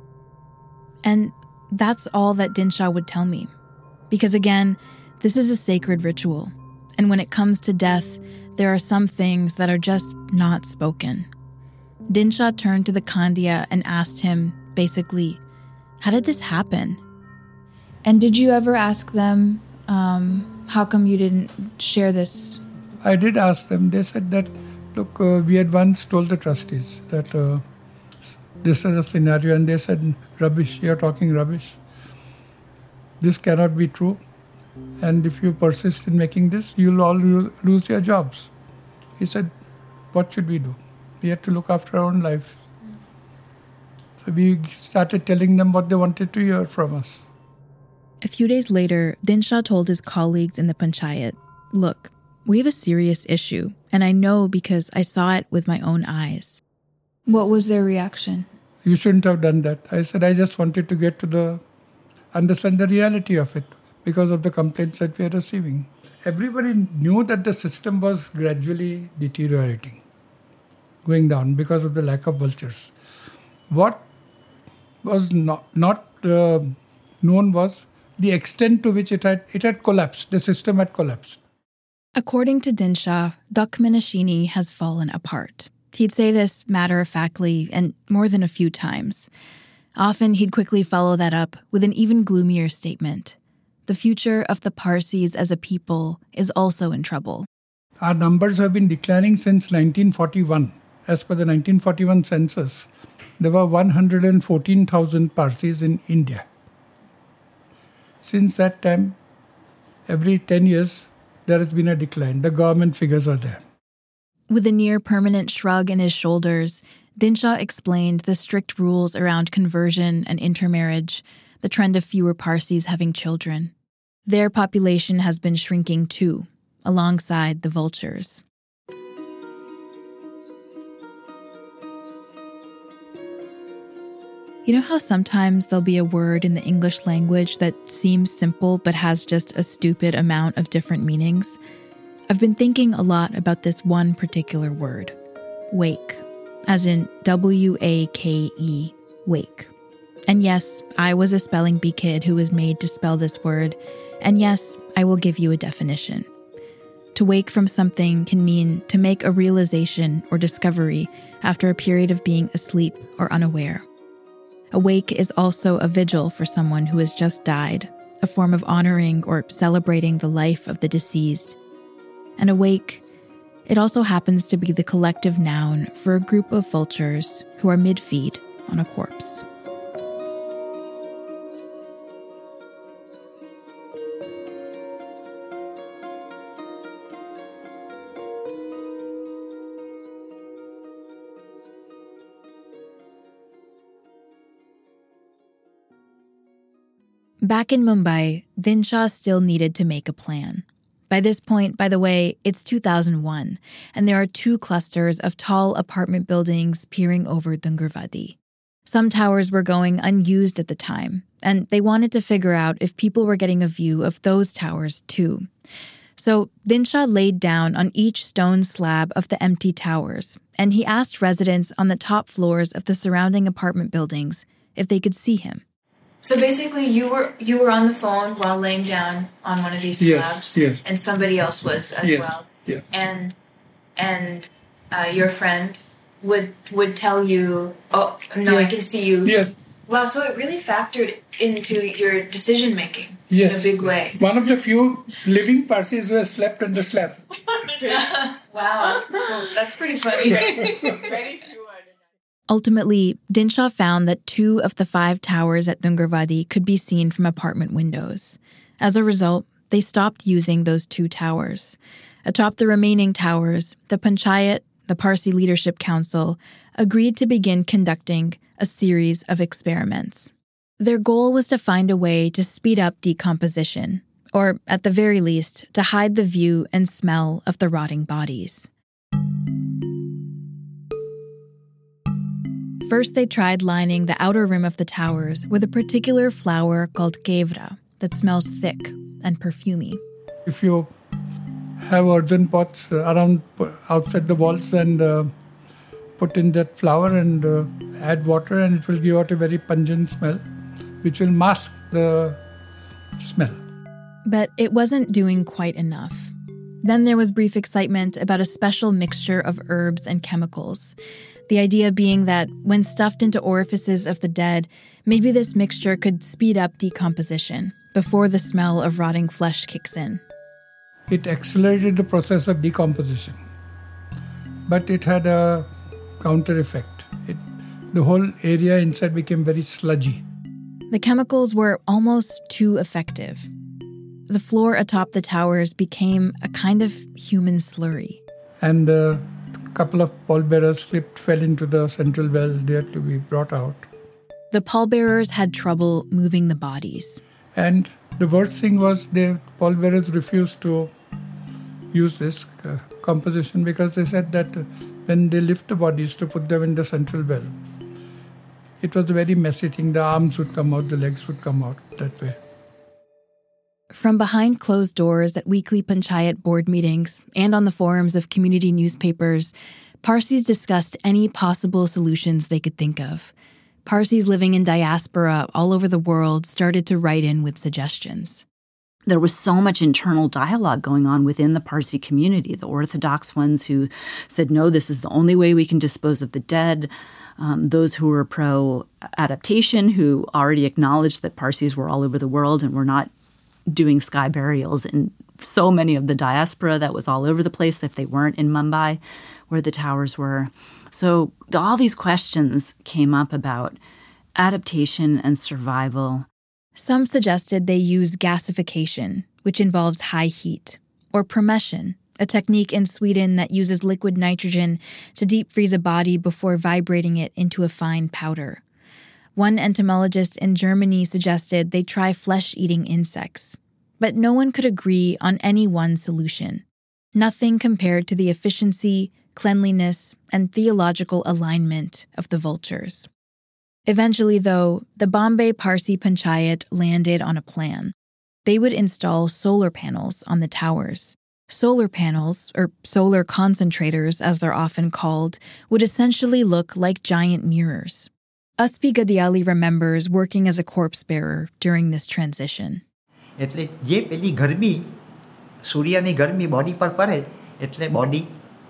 And that's all that Dinshaw would tell me. Because again, this is a sacred ritual. And when it comes to death, there are some things that are just not spoken. Dinshaw turned to the Kandia and asked him, basically, how did this happen? And did you ever ask them, um, how come you didn't share this? I did ask them. They said that, look, uh, we had once told the trustees that uh, this is a scenario, and they said, rubbish, you're talking rubbish. This cannot be true. And if you persist in making this, you'll all lose your jobs. He said, what should we do? We had to look after our own life. So we started telling them what they wanted to hear from us. A few days later, Dinshaw told his colleagues in the panchayat, look, we have a serious issue, and I know because I saw it with my own eyes. What was their reaction? You shouldn't have done that. I said, I just wanted to get to the, understand the reality of it because of the complaints that we are receiving. Everybody knew that the system was gradually deteriorating, going down because of the lack of vultures. What was not, not uh, known was the extent to which it had, it had collapsed. The system had collapsed. According to Dinshaw, Dakminashini has fallen apart. He'd say this matter-of-factly and more than a few times. Often he'd quickly follow that up with an even gloomier statement. The future of the Parsis as a people is also in trouble. Our numbers have been declining since nineteen forty-one. As per the nineteen forty-one census, there were one hundred fourteen thousand Parsis in India. Since that time, every ten years, there has been a decline. The government figures are there. With a near-permanent shrug in his shoulders, Dinshaw explained the strict rules around conversion and intermarriage, the trend of fewer Parsis having children. Their population has been shrinking too, alongside the vultures. You know how sometimes there'll be a word in the English language that seems simple but has just a stupid amount of different meanings? I've been thinking a lot about this one particular word, wake, as in W A K E, wake. And yes, I was a spelling bee kid who was made to spell this word, and yes, I will give you a definition. To wake from something can mean to make a realization or discovery after a period of being asleep or unaware. A wake is also a vigil for someone who has just died, a form of honoring or celebrating the life of the deceased. And a wake, it also happens to be the collective noun for a group of vultures who are mid-feed on a corpse. Back in Mumbai, Dinshaw still needed to make a plan. By this point, by the way, it's two thousand one, and there are two clusters of tall apartment buildings peering over Dungarvadi. Some towers were going unused at the time, and they wanted to figure out if people were getting a view of those towers too. So Dinshaw laid down on each stone slab of the empty towers, and he asked residents on the top floors of the surrounding apartment buildings if they could see him. So basically, you were you were on the phone while laying down on one of these slabs, yes, yes. and somebody else was as yes, well. Yeah. And and uh, your friend would would tell you, "Oh no, yes. I can see you." Yes. Wow. So it really factored into your decision making yes. in a big way. One of the few living Parsis who has slept on the slab. Wow, well, that's pretty funny. Very few. Ultimately, Dinshaw found that two of the five towers at Dungarvadi could be seen from apartment windows. As a result, they stopped using those two towers. Atop the remaining towers, the Panchayat, the Parsi Leadership Council, agreed to begin conducting a series of experiments. Their goal was to find a way to speed up decomposition, or at the very least, to hide the view and smell of the rotting bodies. First, they tried lining the outer rim of the towers with a particular flower called kevra that smells thick and perfumey. If you have earthen pots around outside the walls and uh, put in that flower and uh, add water, and it will give out a very pungent smell, which will mask the smell. But it wasn't doing quite enough. Then there was brief excitement about a special mixture of herbs and chemicals. The idea being that when stuffed into orifices of the dead, maybe this mixture could speed up decomposition before the smell of rotting flesh kicks in. It accelerated the process of decomposition, but it had a counter effect. It, the whole area inside became very sludgy. The chemicals were almost too effective. The floor atop the towers became a kind of human slurry. And uh, couple of pallbearers slipped, fell into the central well, there to be brought out. The pallbearers had trouble moving the bodies. And the worst thing was the pallbearers refused to use this uh, composition because they said that uh, when they lift the bodies to put them in the central well, it was a very messy thing. The arms would come out, the legs would come out that way. From behind closed doors at weekly Panchayat board meetings and on the forums of community newspapers, Parsis discussed any possible solutions they could think of. Parsis living in diaspora all over the world started to write in with suggestions. There was so much internal dialogue going on within the Parsi community, the Orthodox ones who said, no, this is the only way we can dispose of the dead. Um, those who were pro-adaptation, who already acknowledged that Parsis were all over the world and were not doing sky burials in so many of the diaspora that was all over the place if they weren't in Mumbai where the towers were. So the, all these questions came up about adaptation and survival. Some suggested they use gasification, which involves high heat, or promession, a technique in Sweden that uses liquid nitrogen to deep freeze a body before vibrating it into a fine powder. One entomologist in Germany suggested they try flesh-eating insects, but no one could agree on any one solution. Nothing compared to the efficiency, cleanliness, and theological alignment of the vultures. Eventually, though, the Bombay Parsi Panchayat landed on a plan. They would install solar panels on the towers. Solar panels, or solar concentrators as they're often called, would essentially look like giant mirrors. Aspi Gadiali remembers working as a corpse bearer during this transition. એટલે જે પેલી ગરમી સૂર્યની ગરમી body પર પડે એટલે body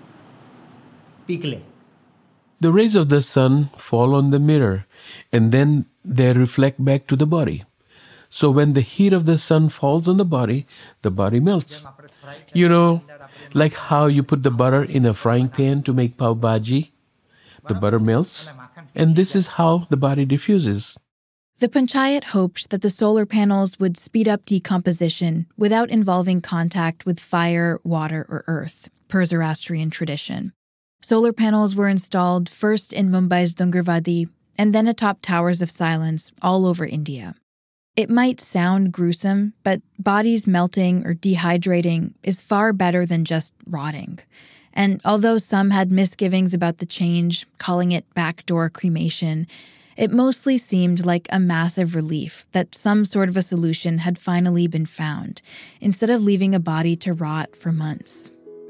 પીકલે. The rays of the sun fall on the mirror and then they reflect back to the body. So when the heat of the sun falls on the body, the body melts. You know, like how you put the butter in a frying pan to make pav bhaji. The butter melts, and this is how the body diffuses. The Panchayat hoped that the solar panels would speed up decomposition without involving contact with fire, water, or earth, per Zoroastrian tradition. Solar panels were installed first in Mumbai's Dungarvadi and then atop towers of silence all over India. It might sound gruesome, but bodies melting or dehydrating is far better than just rotting. And although some had misgivings about the change, calling it backdoor cremation, it mostly seemed like a massive relief that some sort of a solution had finally been found, instead of leaving a body to rot for months.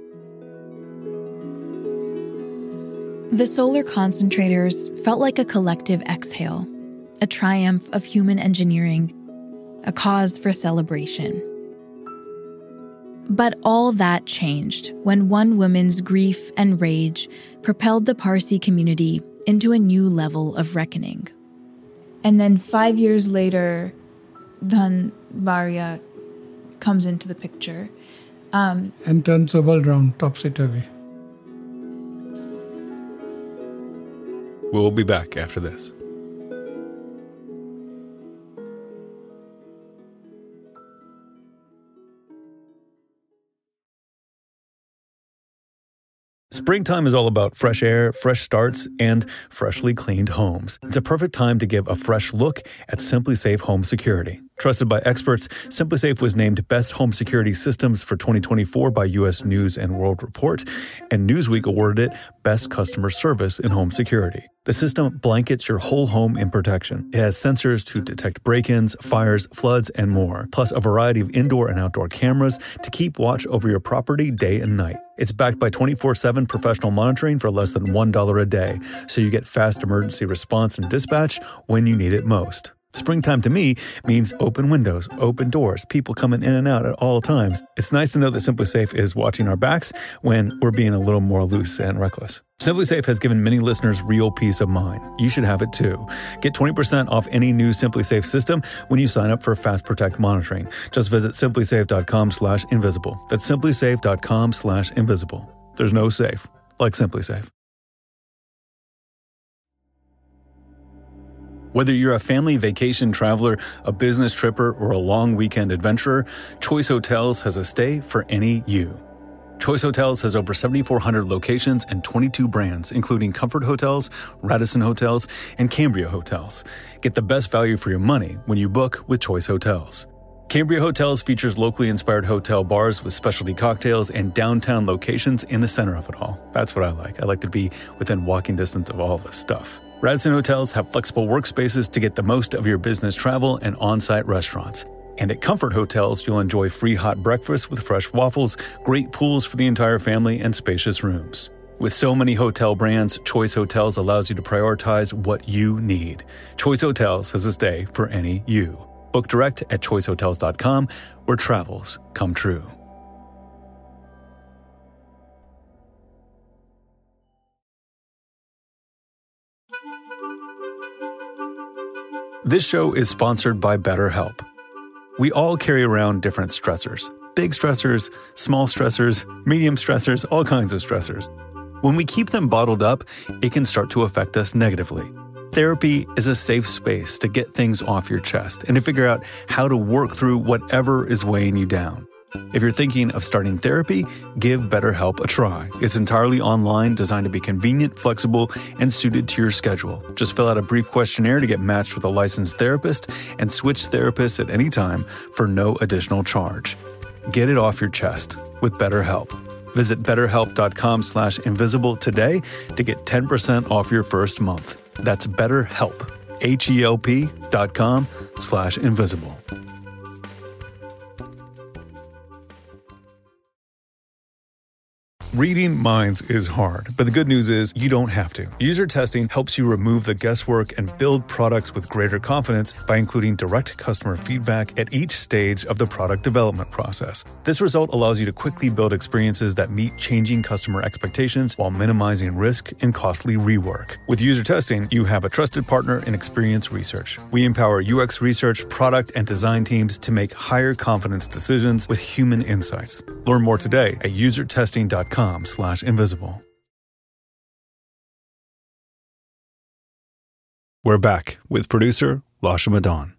The solar concentrators felt like a collective exhale, a triumph of human engineering, a cause for celebration. But all that changed when one woman's grief and rage propelled the Parsi community into a new level of reckoning. And then five years later, Dhan Bharia comes into the picture. Um, and turns the world round, topsy-turvy. We'll be back after this. Springtime is all about fresh air, fresh starts, and freshly cleaned homes. It's a perfect time to give a fresh look at SimpliSafe Home Security. Trusted by experts, SimpliSafe was named Best Home Security Systems for twenty twenty-four by U S News and World Report, and Newsweek awarded it Best Customer Service in Home Security. The system blankets your whole home in protection. It has sensors to detect break-ins, fires, floods, and more, plus a variety of indoor and outdoor cameras to keep watch over your property day and night. It's backed by twenty-four seven professional monitoring for less than one dollar a day, so you get fast emergency response and dispatch when you need it most. Springtime to me means open windows, open doors, people coming in and out at all times. It's nice to know that SimpliSafe is watching our backs when we're being a little more loose and reckless. SimpliSafe has given many listeners real peace of mind. You should have it too. Get twenty percent off any new SimpliSafe system when you sign up for Fast Protect monitoring. Just visit simplysafe.com slash invisible. That's simplysafe.com slash invisible. There's no safe like SimpliSafe. Whether you're a family vacation traveler, a business tripper, or a long weekend adventurer, Choice Hotels has a stay for any you. Choice Hotels has over seventy-four hundred locations and twenty-two brands, including Comfort Hotels, Radisson Hotels, and Cambria Hotels. Get the best value for your money when you book with Choice Hotels. Cambria Hotels features locally inspired hotel bars with specialty cocktails and downtown locations in the center of it all. That's what I like. I like to be within walking distance of all this stuff. Radisson Hotels have flexible workspaces to get the most of your business travel and on-site restaurants. And at Comfort Hotels, you'll enjoy free hot breakfast with fresh waffles, great pools for the entire family, and spacious rooms. With so many hotel brands, Choice Hotels allows you to prioritize what you need. Choice Hotels has a stay for any you. Book direct at choice hotels dot com, where travels come true. This show is sponsored by BetterHelp. We all carry around different stressors. Big stressors, small stressors, medium stressors, all kinds of stressors. When we keep them bottled up, it can start to affect us negatively. Therapy is a safe space to get things off your chest and to figure out how to work through whatever is weighing you down. If you're thinking of starting therapy, give BetterHelp a try. It's entirely online, designed to be convenient, flexible, and suited to your schedule. Just fill out a brief questionnaire to get matched with a licensed therapist and switch therapists at any time for no additional charge. Get it off your chest with BetterHelp. Visit betterhelp.com slash invisible today to get ten percent off your first month. That's BetterHelp, H-E-L-P dot com slash invisible. Reading minds is hard, but the good news is you don't have to. User testing helps you remove the guesswork and build products with greater confidence by including direct customer feedback at each stage of the product development process. This result allows you to quickly build experiences that meet changing customer expectations while minimizing risk and costly rework. With user testing, you have a trusted partner in Experience Research. We empower U X research, product, and design teams to make higher confidence decisions with human insights. Learn more today at user testing dot com slash invisible. We're back with producer Lasha Madan.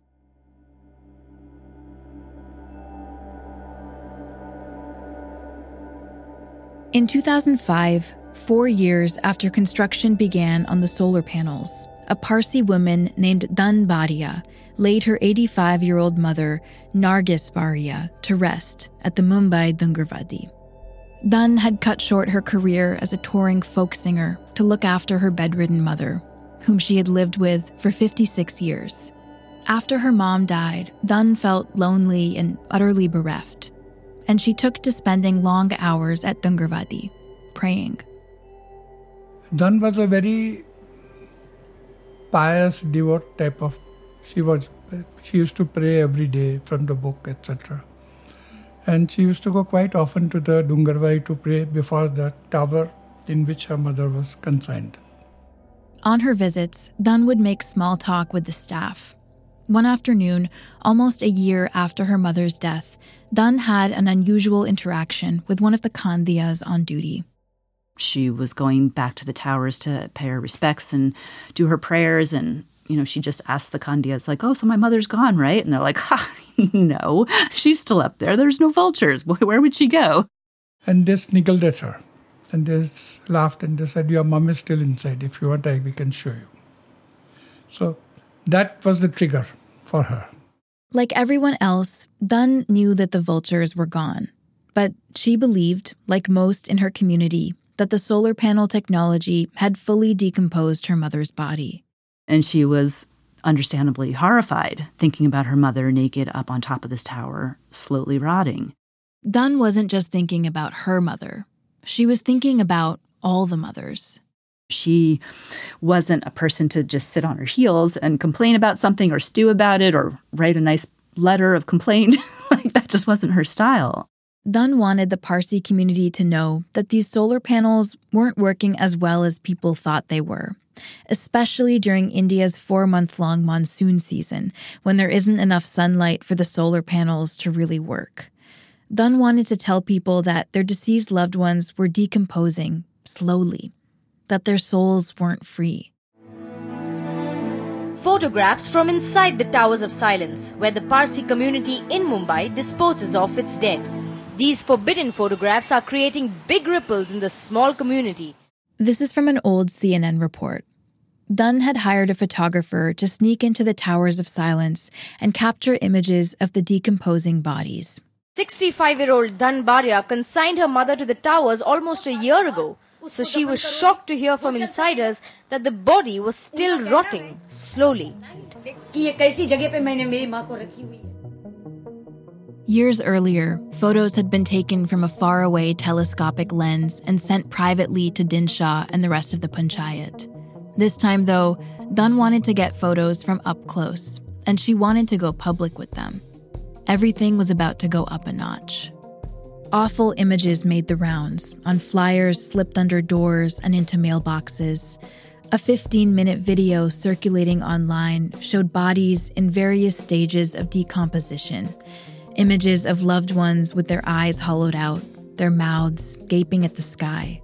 In two thousand five, four years after construction began on the solar panels, a Parsi woman named Dan Baria laid her eighty-five-year-old mother, Nargis Baria, to rest at the Mumbai Dungarvadi. Dan had cut short her career as a touring folk singer to look after her bedridden mother, whom she had lived with for fifty-six years. After her mom died, Dan felt lonely and utterly bereft, and she took to spending long hours at Dungarvadi, praying. Dan was a very pious, devout type of. She was. She used to pray every day from the book, et cetera. And she used to go quite often to the Dungarvadi to pray before the tower in which her mother was consigned. On her visits, Dan would make small talk with the staff. One afternoon, almost a year after her mother's death, Dan had an unusual interaction with one of the Khandiyas on duty. She was going back to the towers to pay her respects and do her prayers, and you know, she just asked the Khandiyas, like, oh, so my mother's gone, right? And they're like, ha, no, she's still up there. There's no vultures. Where would she go? And they sniggled at her. And they laughed and they said, your mom is still inside. If you want, I, we can show you. So that was the trigger for her. Like everyone else, Dan knew that the vultures were gone. But she believed, like most in her community, that the solar panel technology had fully decomposed her mother's body. And she was understandably horrified, thinking about her mother naked up on top of this tower, slowly rotting. Dan wasn't just thinking about her mother. She was thinking about all the mothers. She wasn't a person to just sit on her heels and complain about something or stew about it or write a nice letter of complaint. Like, that just wasn't her style. Dan wanted the Parsi community to know that these solar panels weren't working as well as people thought they were, especially during India's four-month-long monsoon season, when there isn't enough sunlight for the solar panels to really work. Dan wanted to tell people that their deceased loved ones were decomposing slowly, that their souls weren't free. Photographs from inside the Towers of Silence, where the Parsi community in Mumbai disposes of its dead. These forbidden photographs are creating big ripples in the small community. This is from an old C N N report. Dan had hired a photographer to sneak into the Towers of Silence and capture images of the decomposing bodies. sixty-five-year-old Dan Baria consigned her mother to the towers almost a year ago. So she was shocked to hear from insiders that the body was still rotting slowly. Years earlier, photos had been taken from a faraway telescopic lens and sent privately to Dinshaw and the rest of the panchayat. This time, though, Dan wanted to get photos from up close, and she wanted to go public with them. Everything was about to go up a notch. Awful images made the rounds, on flyers slipped under doors and into mailboxes. A fifteen-minute video circulating online showed bodies in various stages of decomposition. Images of loved ones with their eyes hollowed out, their mouths gaping at the sky.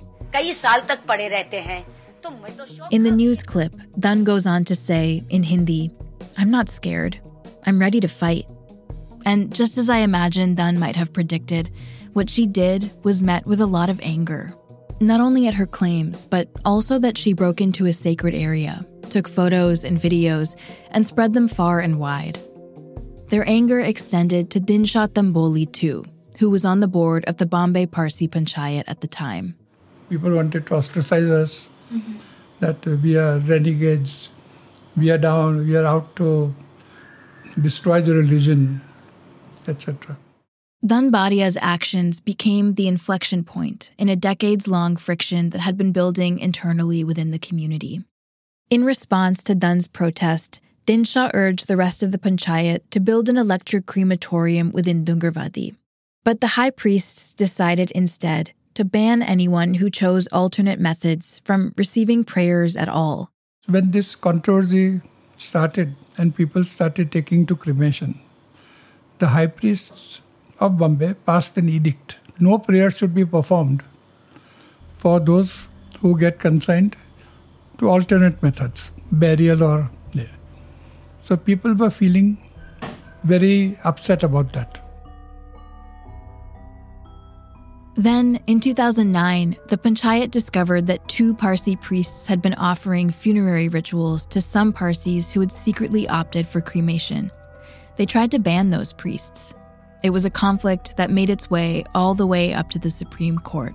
In the news clip, Dan goes on to say, in Hindi, "I'm not scared. I'm ready to fight." And just as I imagined Dan might have predicted, what she did was met with a lot of anger. Not only at her claims, but also that she broke into a sacred area, took photos and videos, and spread them far and wide. Their anger extended to Dinshaw Tamboli too, who was on the board of the Bombay Parsi Panchayat at the time. People wanted to ostracize us, mm-hmm. that we are renegades, we are down, we are out to destroy the religion, et cetera. Dan Baria's actions became the inflection point in a decades-long friction that had been building internally within the community. In response to Dan's protest, Dinshaw urged the rest of the panchayat to build an electric crematorium within Dungarvadi. But the high priests decided instead to ban anyone who chose alternate methods from receiving prayers at all. When this controversy started and people started taking to cremation, the high priests of Bombay passed an edict. No prayer should be performed for those who get consigned to alternate methods, burial or... Yeah. So people were feeling very upset about that. Then, in two thousand nine, the Panchayat discovered that two Parsi priests had been offering funerary rituals to some Parsis who had secretly opted for cremation. They tried to ban those priests. It was a conflict that made its way all the way up to the Supreme Court.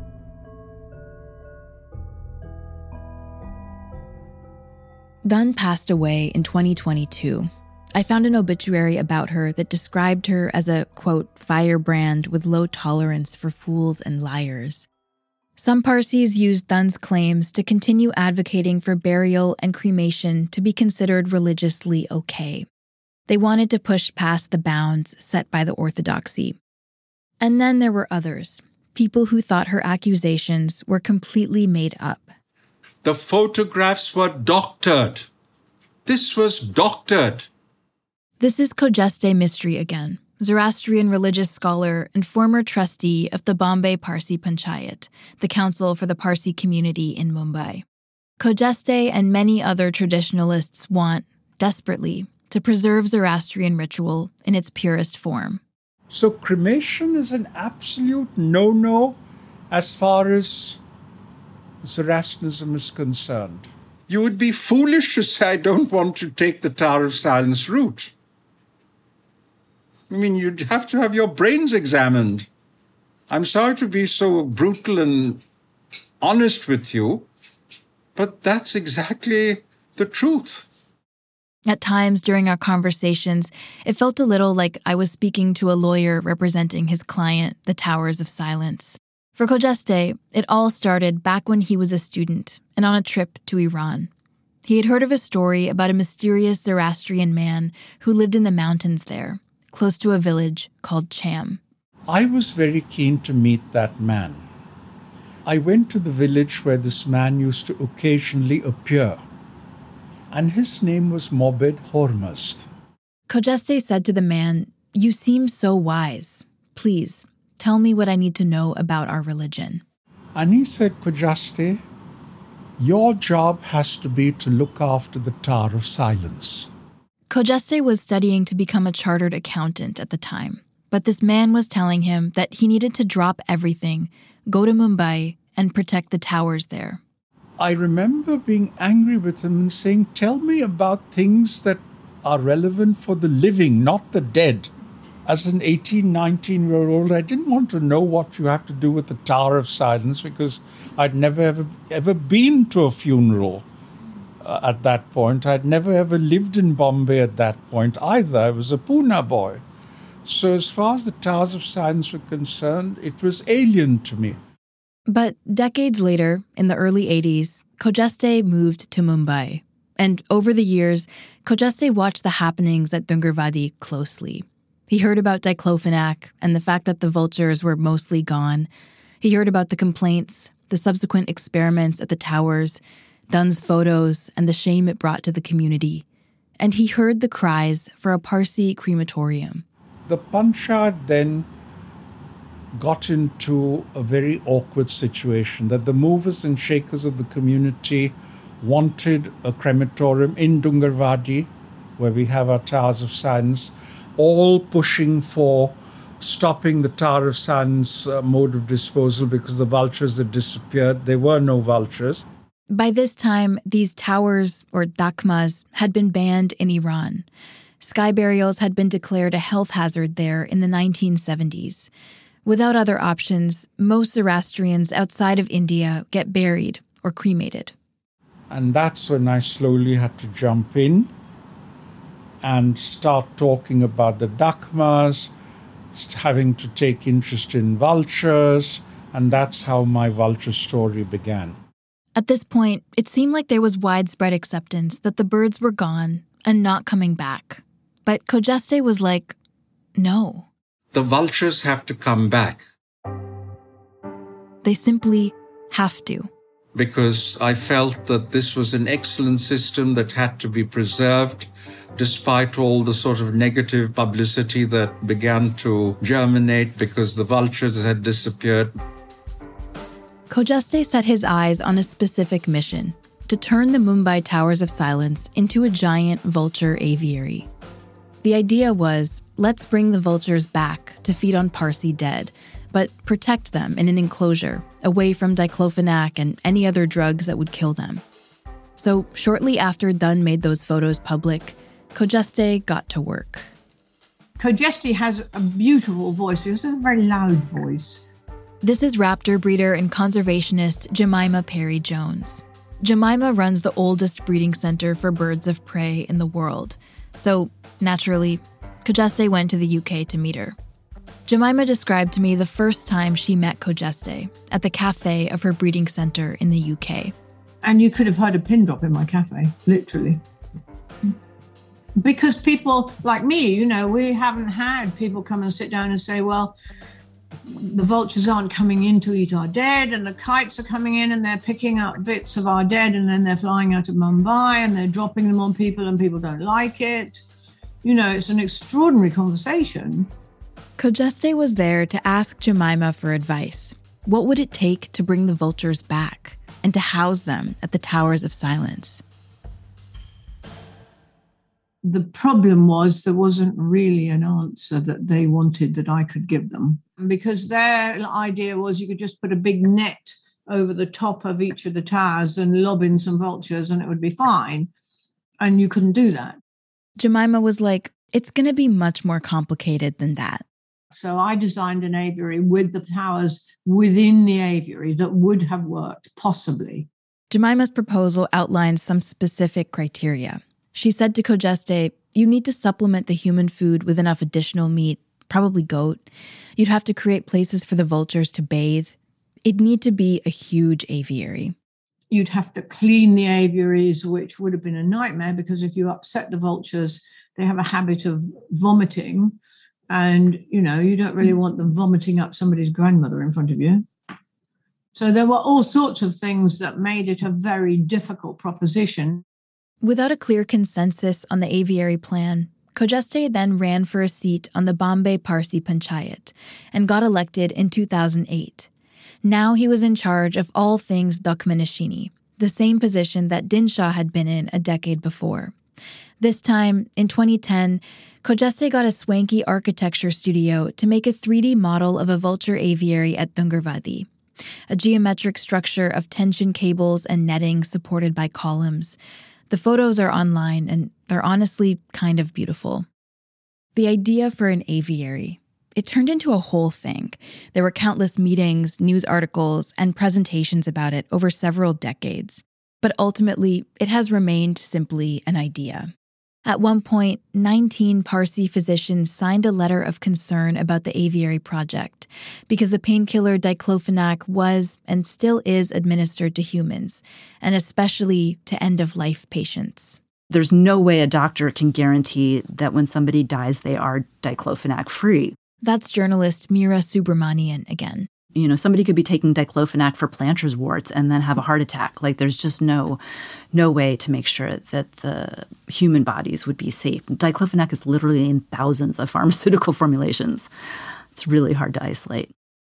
Dun passed away in twenty twenty-two. I found an obituary about her that described her as a, quote, firebrand with low tolerance for fools and liars. Some Parsis used Dun's claims to continue advocating for burial and cremation to be considered religiously okay. They wanted to push past the bounds set by the orthodoxy. And then there were others, people who thought her accusations were completely made up. The photographs were doctored. This was doctored. This is Khojeste Mistry again, Zoroastrian religious scholar and former trustee of the Bombay Parsi Panchayat, the council for the Parsi community in Mumbai. Khojeste and many other traditionalists want, desperately, to preserve Zoroastrian ritual in its purest form. So cremation is an absolute no-no as far as Zoroastrianism is concerned. You would be foolish to say, I don't want to take the Tower of Silence route. I mean, you'd have to have your brains examined. I'm sorry to be so brutal and honest with you, but that's exactly the truth. At times during our conversations, it felt a little like I was speaking to a lawyer representing his client, the Towers of Silence. For Khojeste, it all started back when he was a student and on a trip to Iran. He had heard of a story about a mysterious Zoroastrian man who lived in the mountains there, close to a village called Cham. I was very keen to meet that man. I went to the village where this man used to occasionally appear, and his name was Mobed Hormazd. Khojeste said to the man, "You seem so wise. Please, tell me what I need to know about our religion." And he said, Khojeste, your job has to be to look after the Tower of Silence. Khojeste was studying to become a chartered accountant at the time, but this man was telling him that he needed to drop everything, go to Mumbai, and protect the towers there. I remember being angry with him and saying, tell me about things that are relevant for the living, not the dead. As an eighteen, nineteen-year-old, I didn't want to know what you have to do with the Tower of Silence because I'd never ever, ever been to a funeral uh, at that point. I'd never ever lived in Bombay at that point either. I was a Pune boy. So as far as the Towers of Silence were concerned, it was alien to me. But decades later, in the early eighties, Khojeste moved to Mumbai. And over the years, Khojeste watched the happenings at Dungarvadi closely. He heard about diclofenac and the fact that the vultures were mostly gone. He heard about the complaints, the subsequent experiments at the towers, Dun's photos, and the shame it brought to the community. And he heard the cries for a Parsi crematorium. The Panchayat then got into a very awkward situation that the movers and shakers of the community wanted a crematorium in Dungarvadi, where we have our Towers of Silence, all pushing for stopping the Tower of Silence uh, mode of disposal because the vultures had disappeared. There were no vultures. By this time, these towers, or dakmas, had been banned in Iran. Sky burials had been declared a health hazard there in the nineteen seventies. Without other options, most Zoroastrians outside of India get buried or cremated. And that's when I slowly had to jump in and start talking about the dakmas, having to take interest in vultures, and that's how my vulture story began. At this point, it seemed like there was widespread acceptance that the birds were gone and not coming back. But Khojeste was like, no. The vultures have to come back. They simply have to. Because I felt that this was an excellent system that had to be preserved, despite all the sort of negative publicity that began to germinate because the vultures had disappeared. Khojeste set his eyes on a specific mission, to turn the Mumbai Towers of Silence into a giant vulture aviary. The idea was, let's bring the vultures back to feed on Parsi dead, but protect them in an enclosure, away from diclofenac and any other drugs that would kill them. So shortly after Dunn made those photos public, Kojeste got to work. Kojeste has a beautiful voice. He has a very loud voice. This is raptor breeder and conservationist Jemima Perry Jones. Jemima runs the oldest breeding center for birds of prey in the world. So, naturally, Kojeste went to the U K to meet her. Jemima described to me the first time she met Kojeste at the cafe of her breeding center in the U K. And you could have heard a pin drop in my cafe, literally. Because people like me, you know, we haven't had people come and sit down and say, well, the vultures aren't coming in to eat our dead, and the kites are coming in and they're picking up bits of our dead, and then they're flying out of Mumbai and they're dropping them on people and people don't like it. You know, it's an extraordinary conversation. Kojeste was there to ask Jemima for advice. What would it take to bring the vultures back and to house them at the Towers of Silence? The problem was there wasn't really an answer that they wanted that I could give them, because their idea was you could just put a big net over the top of each of the towers and lob in some vultures and it would be fine. And you couldn't do that. Jemima was like, it's going to be much more complicated than that. So I designed an aviary with the towers within the aviary that would have worked, possibly. Jemima's proposal outlines some specific criteria. She said to Kojeste, you need to supplement the human food with enough additional meat, probably goat. You'd have to create places for the vultures to bathe. It'd need to be a huge aviary. You'd have to clean the aviaries, which would have been a nightmare, because if you upset the vultures, they have a habit of vomiting. And, you know, you don't really want them vomiting up somebody's grandmother in front of you. So there were all sorts of things that made it a very difficult proposition. Without a clear consensus on the aviary plan, Kojeste then ran for a seat on the Bombay Parsi Panchayat and got elected in two thousand eight. Now he was in charge of all things Dakminashini, the same position that Dinshaw had been in a decade before. This time, in twenty ten, Kojeste got a swanky architecture studio to make a three D model of a vulture aviary at Dungarvadi, a geometric structure of tension cables and netting supported by columns. The photos are online, and they're honestly kind of beautiful. The idea for an aviary, it turned into a whole thing. There were countless meetings, news articles, and presentations about it over several decades. But ultimately, it has remained simply an idea. At one point, nineteen Parsi physicians signed a letter of concern about the aviary project because the painkiller diclofenac was and still is administered to humans, and especially to end-of-life patients. There's no way a doctor can guarantee that when somebody dies, they are diclofenac-free. That's journalist Meera Subramanian again. You know, somebody could be taking diclofenac for plantar's warts and then have a heart attack. Like, there's just no no way to make sure that the human bodies would be safe. Diclofenac is literally in thousands of pharmaceutical formulations. It's really hard to isolate.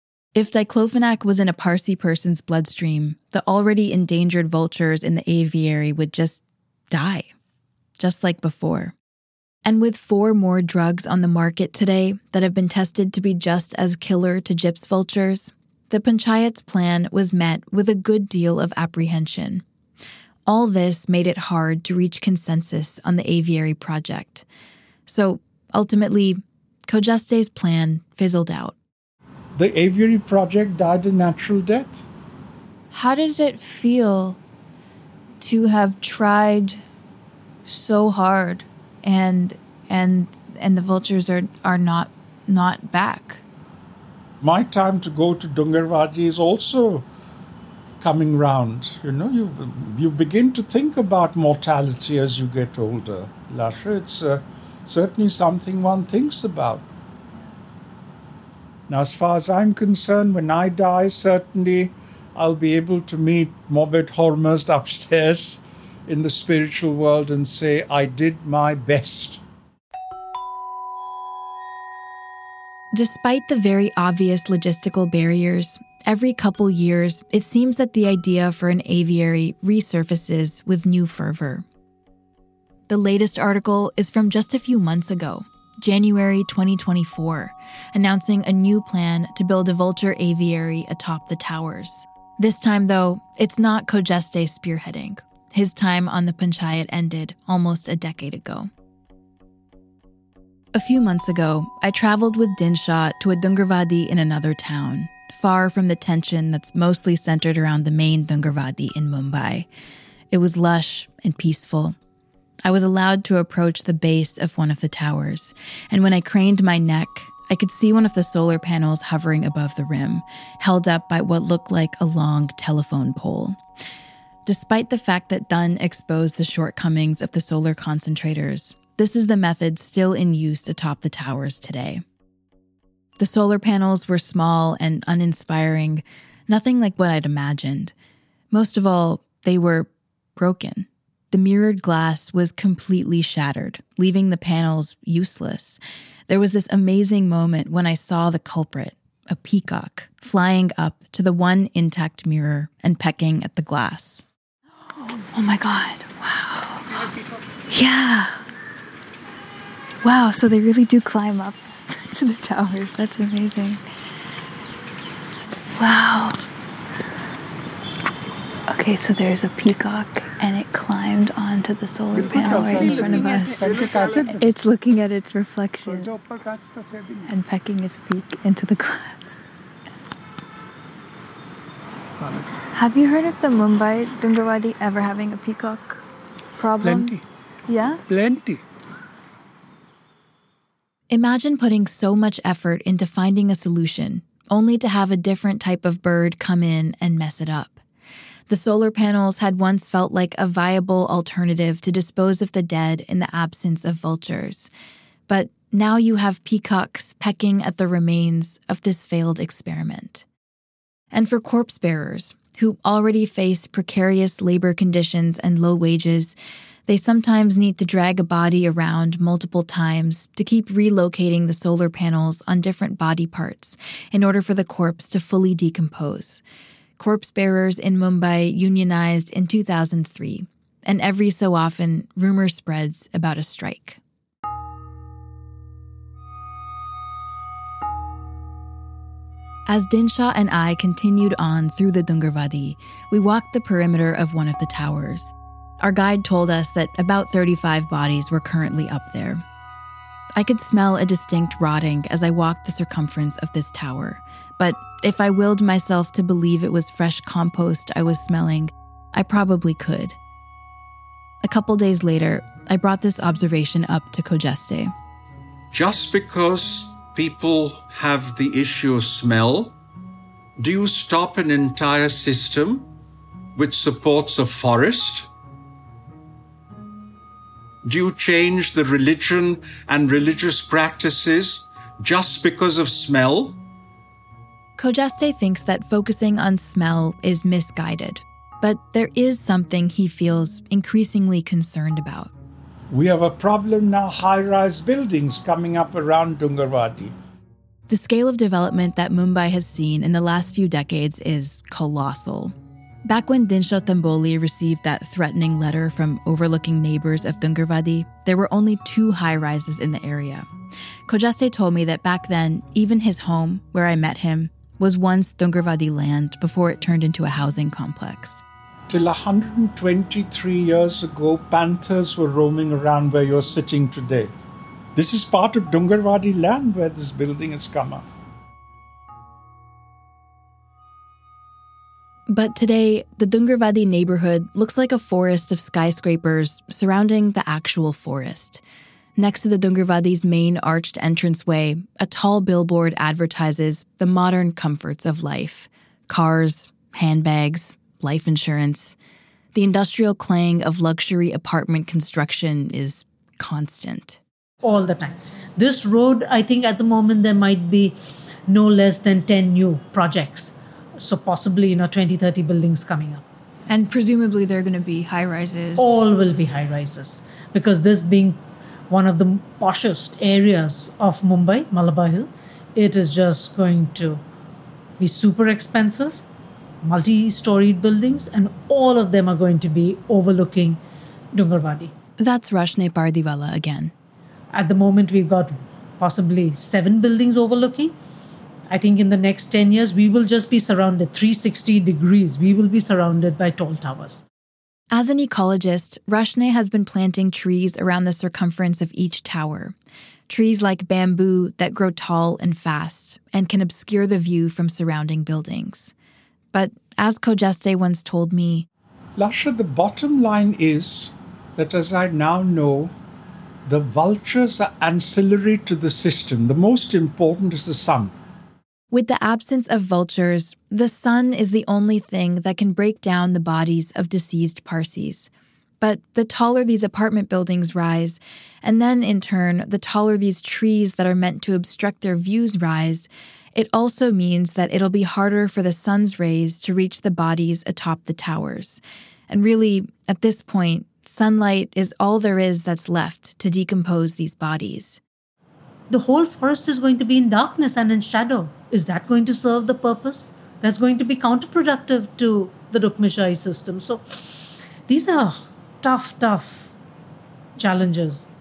If diclofenac was in a Parsi person's bloodstream, the already endangered vultures in the aviary would just die, just like before. And with four more drugs on the market today that have been tested to be just as killer to gyps vultures, the Panchayat's plan was met with a good deal of apprehension. All this made it hard to reach consensus on the aviary project. So, ultimately, Kojeste's plan fizzled out. The aviary project died a natural death. How does it feel to have tried so hard and and and the vultures are are not not back? My time to go to Dungarvadi is also coming round. You know, you you begin to think about mortality as you get older, Lasha. It's uh, certainly something one thinks about. Now, as far as I'm concerned, when I die, certainly I'll be able to meet Morbid Hormuz upstairs in the spiritual world and say, I did my best. Despite the very obvious logistical barriers, every couple years, it seems that the idea for an aviary resurfaces with new fervor. The latest article is from just a few months ago. January twenty twenty-four, announcing a new plan to build a vulture aviary atop the towers. This time, though, it's not Khojesteh spearheading. His time on the panchayat ended almost a decade ago. A few months ago, I traveled with Dinshaw to a Dungarvadi in another town, far from the tension that's mostly centered around the main Dungarvadi in Mumbai. It was lush and peaceful. I was allowed to approach the base of one of the towers, and when I craned my neck, I could see one of the solar panels hovering above the rim, held up by what looked like a long telephone pole. Despite the fact that Dunn exposed the shortcomings of the solar concentrators, this is the method still in use atop the towers today. The solar panels were small and uninspiring, nothing like what I'd imagined. Most of all, they were broken. The mirrored glass was completely shattered, leaving the panels useless. There was this amazing moment when I saw the culprit, a peacock, flying up to the one intact mirror and pecking at the glass. Oh my God, wow. Yeah. Wow, so they really do climb up to the towers. That's amazing. Wow. Okay, so there's a peacock and it climbed onto the solar panel right in front of us. It's looking at its reflection and pecking its beak into the glass. Have you heard of the Mumbai Dungarvadi ever having a peacock problem? Plenty. Yeah? Plenty. Imagine putting so much effort into finding a solution, only to have a different type of bird come in and mess it up. The solar panels had once felt like a viable alternative to dispose of the dead in the absence of vultures. But now you have peacocks pecking at the remains of this failed experiment. And for corpse bearers, who already face precarious labor conditions and low wages, they sometimes need to drag a body around multiple times to keep relocating the solar panels on different body parts in order for the corpse to fully decompose. Corpse bearers in Mumbai unionized in two thousand three, and every so often, rumor spreads about a strike. As Dinshaw and I continued on through the Dungarvadi, we walked the perimeter of one of the towers. Our guide told us that about thirty-five bodies were currently up there. I could smell a distinct rotting as I walked the circumference of this tower, but if I willed myself to believe it was fresh compost I was smelling, I probably could. A couple days later, I brought this observation up to Khojesteh. Just because people have the issue of smell, do you stop an entire system which supports a forest? Do you change the religion and religious practices just because of smell? Khojesteh thinks that focusing on smell is misguided, but there is something he feels increasingly concerned about. We have a problem now, high-rise buildings coming up around Dungarvadi. The scale of development that Mumbai has seen in the last few decades is colossal. Back when Dinshaw Tamboli received that threatening letter from overlooking neighbors of Dungarvadi, there were only two high-rises in the area. Khojesteh told me that back then, even his home, where I met him, was once Dungarvadi land before it turned into a housing complex. Till one hundred twenty-three years ago, panthers were roaming around where you're sitting today. This is part of Dungarvadi land where this building has come up. But today, the Dungarvadi neighborhood looks like a forest of skyscrapers surrounding the actual forest. Next to the Dungarvadi's main arched entranceway, a tall billboard advertises the modern comforts of life. Cars, handbags, life insurance. The industrial clang of luxury apartment construction is constant. All the time. This road, I think at the moment there might be no less than ten new projects. So possibly, you know, twenty, thirty buildings coming up. And presumably they're going to be high-rises. All will be high-rises. Because this being one of the poshest areas of Mumbai, Malabar Hill, it is just going to be super expensive, multi-storied buildings, and all of them are going to be overlooking Dungarvadi. That's Rashne Pardiwala again. At the moment, we've got possibly seven buildings overlooking. I think in the next ten years, we will just be surrounded three hundred sixty degrees. We will be surrounded by tall towers. As an ecologist, Rashne has been planting trees around the circumference of each tower. Trees like bamboo that grow tall and fast and can obscure the view from surrounding buildings. But as Kojeste once told me, Lasha, the bottom line is that, as I now know, the vultures are ancillary to the system. The most important is the sun. With the absence of vultures, the sun is the only thing that can break down the bodies of deceased Parsis. But the taller these apartment buildings rise, and then in turn, the taller these trees that are meant to obstruct their views rise, it also means that it'll be harder for the sun's rays to reach the bodies atop the towers. And really, at this point, sunlight is all there is that's left to decompose these bodies. The whole forest is going to be in darkness and in shadow. Is that going to serve the purpose? That's going to be counterproductive to the Dukmishai system. So these are tough, tough challenges.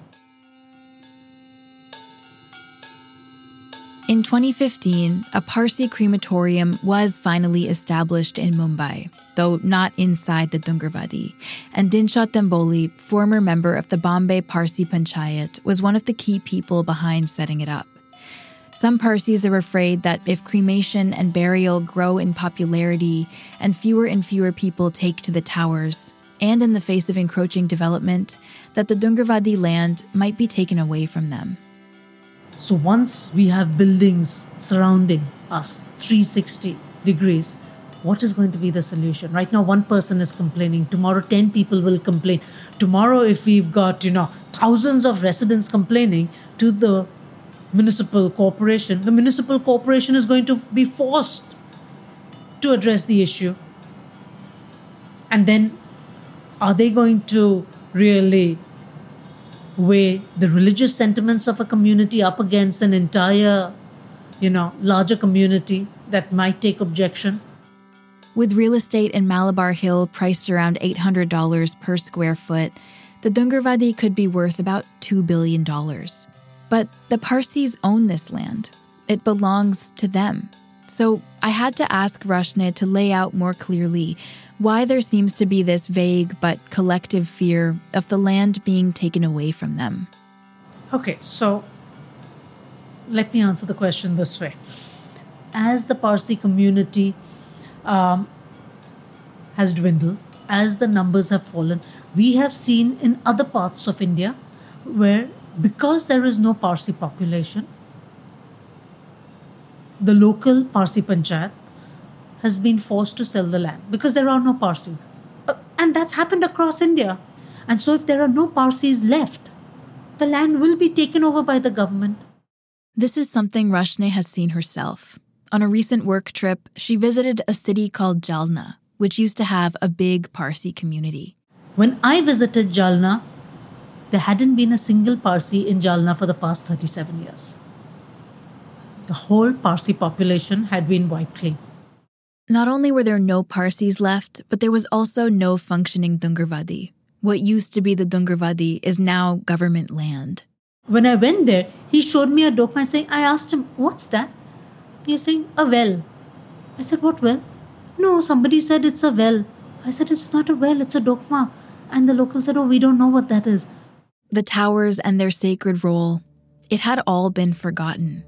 In twenty fifteen, a Parsi crematorium was finally established in Mumbai, though not inside the Dungarvadi. And Dinshot Demboli, former member of the Bombay Parsi Panchayat, was one of the key people behind setting it up. Some Parsis are afraid that if cremation and burial grow in popularity and fewer and fewer people take to the towers, and in the face of encroaching development, that the Dungarvadi land might be taken away from them. So once we have buildings surrounding us, three hundred sixty degrees, what is going to be the solution? Right now, one person is complaining. Tomorrow, ten people will complain. Tomorrow, if we've got, you know, thousands of residents complaining to the municipal corporation, the municipal corporation is going to be forced to address the issue. And then, are they going to really weigh the religious sentiments of a community up against an entire, you know, larger community that might take objection? With real estate in Malabar Hill priced around eight hundred dollars per square foot, the Dungarvadi could be worth about two billion dollars. But the Parsis own this land. It belongs to them. So I had to ask Rashne to lay out more clearly why there seems to be this vague but collective fear of the land being taken away from them. Okay, so let me answer the question this way. As the Parsi community um, has dwindled, as the numbers have fallen, we have seen in other parts of India where, because there is no Parsi population, the local Parsi Panchayat has been forced to sell the land because there are no Parsis. And that's happened across India. And so if there are no Parsis left, the land will be taken over by the government. This is something Rashne has seen herself. On a recent work trip, she visited a city called Jalna, which used to have a big Parsi community. When I visited Jalna, there hadn't been a single Parsi in Jalna for the past thirty-seven years. The whole Parsi population had been wiped clean. Not only were there no Parsis left, but there was also no functioning Dungarvadi. What used to be the Dungarvadi is now government land. When I went there, he showed me a dokma saying, I asked him, what's that? He's saying, a well. I said, what well? No, somebody said it's a well. I said, it's not a well, it's a dokma. And the local said, oh, we don't know what that is. The towers and their sacred role, it had all been forgotten.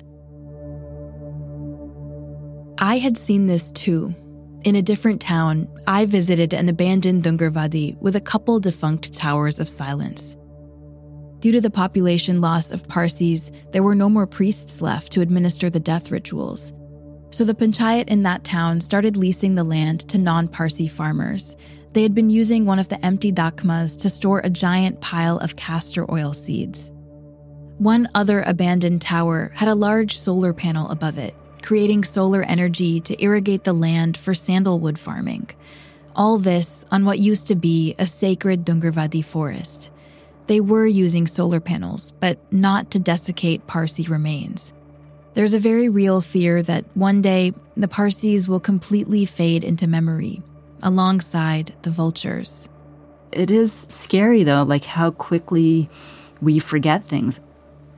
I had seen this too. In a different town, I visited an abandoned Dungarvadi with a couple defunct towers of silence. Due to the population loss of Parsis, there were no more priests left to administer the death rituals. So the panchayat in that town started leasing the land to non-Parsi farmers. They had been using one of the empty dakmas to store a giant pile of castor oil seeds. One other abandoned tower had a large solar panel above it, creating solar energy to irrigate the land for sandalwood farming. All this on what used to be a sacred Dungarvadi forest. They were using solar panels, but not to desiccate Parsi remains. There's a very real fear that one day the Parsis will completely fade into memory, alongside the vultures. It is scary, though, like how quickly we forget things.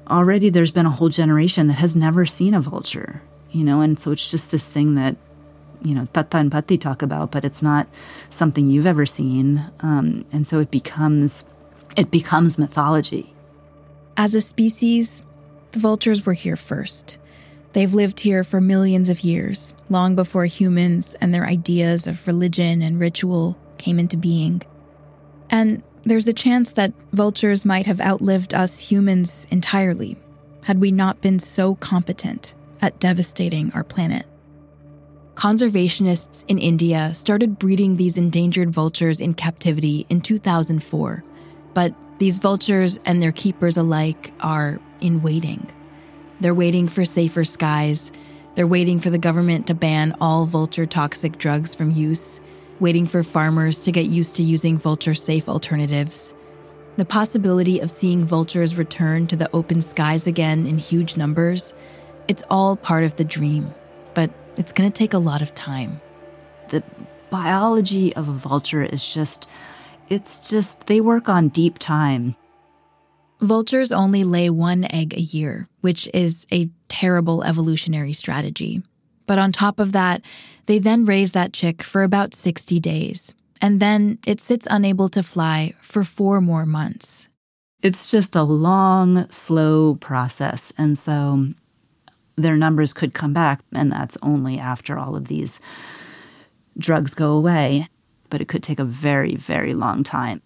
already there's been a whole generation that has never seen a vulture, you know, and so it's just this thing that, you know, Tata and Patti talk about, but it's not something you've ever seen. Um, and so it becomes, it becomes mythology. As a species, the vultures were here first. They've lived here for millions of years, long before humans and their ideas of religion and ritual came into being. And there's a chance that vultures might have outlived us humans entirely, had we not been so competent at devastating our planet. Conservationists in India started breeding these endangered vultures in captivity in two thousand four, but these vultures and their keepers alike are in waiting. They're waiting for safer skies. They're waiting for the government to ban all vulture-toxic drugs from use, waiting for farmers to get used to using vulture-safe alternatives. The possibility of seeing vultures return to the open skies again in huge numbers, it's all part of the dream, but it's going to take a lot of time. The biology of a vulture is just, it's just, they work on deep time. Vultures only lay one egg a year, which is a terrible evolutionary strategy. But on top of that, they then raise that chick for about sixty days, and then it sits unable to fly for four more months. It's just a long, slow process, and so their numbers could come back, and that's only after all of these drugs go away. But it could take a very, very long time.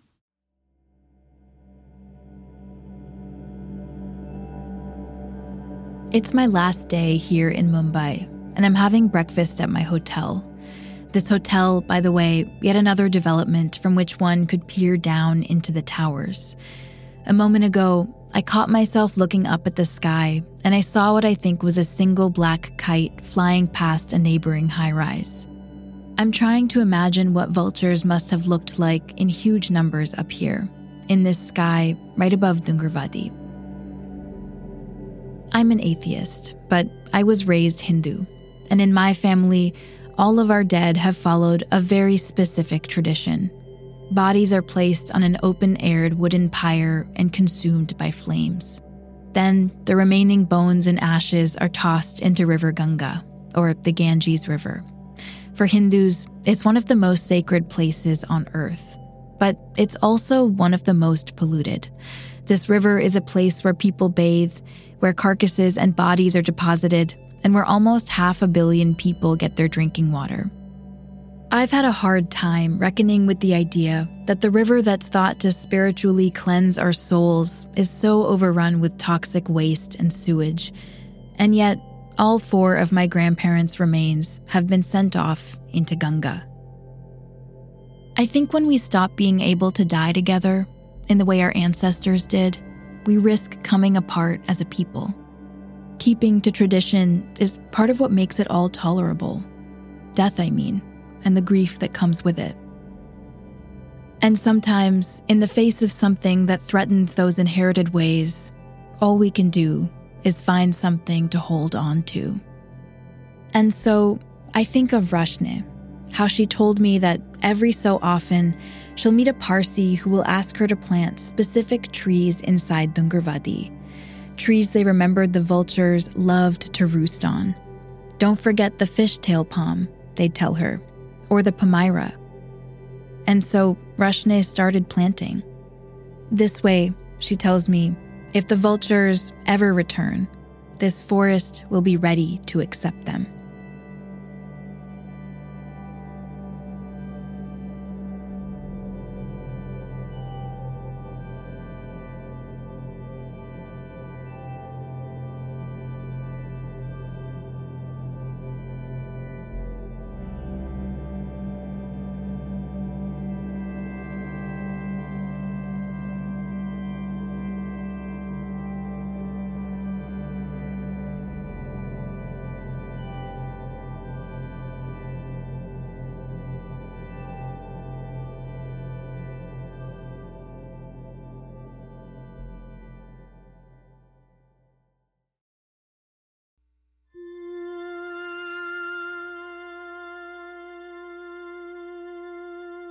It's my last day here in Mumbai, and I'm having breakfast at my hotel. This hotel, by the way, yet another development from which one could peer down into the towers. A moment ago, I caught myself looking up at the sky, and I saw what I think was a single black kite flying past a neighboring high-rise. I'm trying to imagine what vultures must have looked like in huge numbers up here, in this sky right above Dungarvadi. I'm an atheist, but I was raised Hindu, and in my family, all of our dead have followed a very specific tradition. Bodies are placed on an open-aired wooden pyre and consumed by flames. Then, the remaining bones and ashes are tossed into River Ganga, or the Ganges River. For Hindus, it's one of the most sacred places on earth, but it's also one of the most polluted. This river is a place where people bathe, where carcasses and bodies are deposited, and where almost half a billion people get their drinking water. I've had a hard time reckoning with the idea that the river that's thought to spiritually cleanse our souls is so overrun with toxic waste and sewage, and yet all four of my grandparents' remains have been sent off into Ganga. I think when we stop being able to die together, in the way our ancestors did, we risk coming apart as a people. Keeping to tradition is part of what makes it all tolerable. Death, I mean, and the grief that comes with it. And sometimes, in the face of something that threatens those inherited ways, all we can do is find something to hold on to. And so, I think of Rashne, how she told me that every so often, she'll meet a Parsi who will ask her to plant specific trees inside Dungarvadi, trees they remembered the vultures loved to roost on. Don't forget the fishtail palm, they'd tell her, or the palmyra. And so Rashne started planting. This way, she tells me, if the vultures ever return, this forest will be ready to accept them.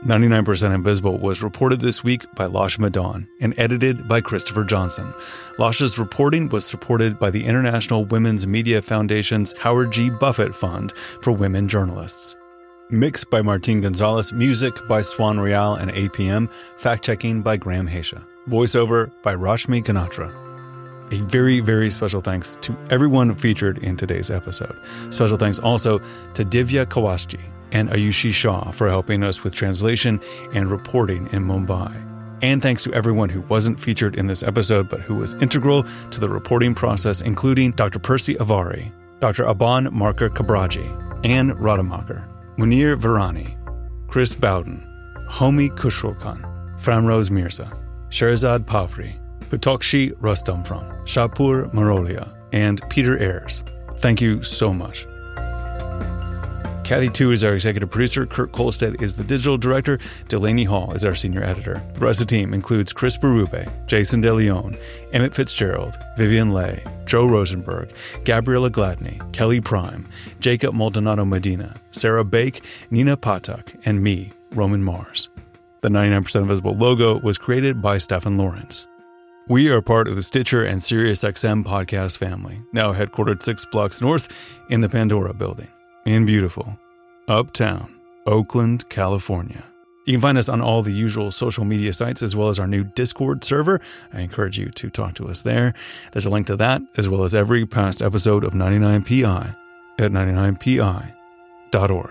ninety-nine percent Invisible was reported this week by Lashma Dawn and edited by Christopher Johnson. Lasha's reporting was supported by the International Women's Media Foundation's Howard G. Buffett Fund for Women Journalists. Mixed by Martin Gonzalez, music by Swan Real and A P M, fact-checking by Graham Haisha. Voiceover by Rashmi Ganatra. A very, very special thanks to everyone featured in today's episode. Special thanks also to Divya Kawasji and Ayushi Shah for helping us with translation and reporting in Mumbai. And thanks to everyone who wasn't featured in this episode but who was integral to the reporting process, including Doctor Percy Avari, Doctor Aban Marker Kabraji, Anne Rademacher, Munir Virani, Chris Bowden, Homi Kushrokhan, Framroz Mirza, Sherzad Pavri, Putokshi Rustamfram, Shapur Marolia, and Peter Ayers. Thank you so much. Kathy Tu is our executive producer. Kurt Kolstedt is the digital director. Delaney Hall is our senior editor. The rest of the team includes Chris Berube, Jason DeLeon, Emmett Fitzgerald, Vivian Leigh, Joe Rosenberg, Gabriella Gladney, Kelly Prime, Jacob Maldonado Medina, Sarah Bake, Nina Patak, and me, Roman Mars. The ninety-nine percent Invisible logo was created by Stephen Lawrence. We are part of the Stitcher and SiriusXM podcast family, now headquartered six blocks north in the Pandora building. In beautiful, uptown, Oakland, California. You can find us on all the usual social media sites as well as our new Discord server. I encourage you to talk to us there. There's a link to that as well as every past episode of ninety-nine P I at ninety-nine P I dot org.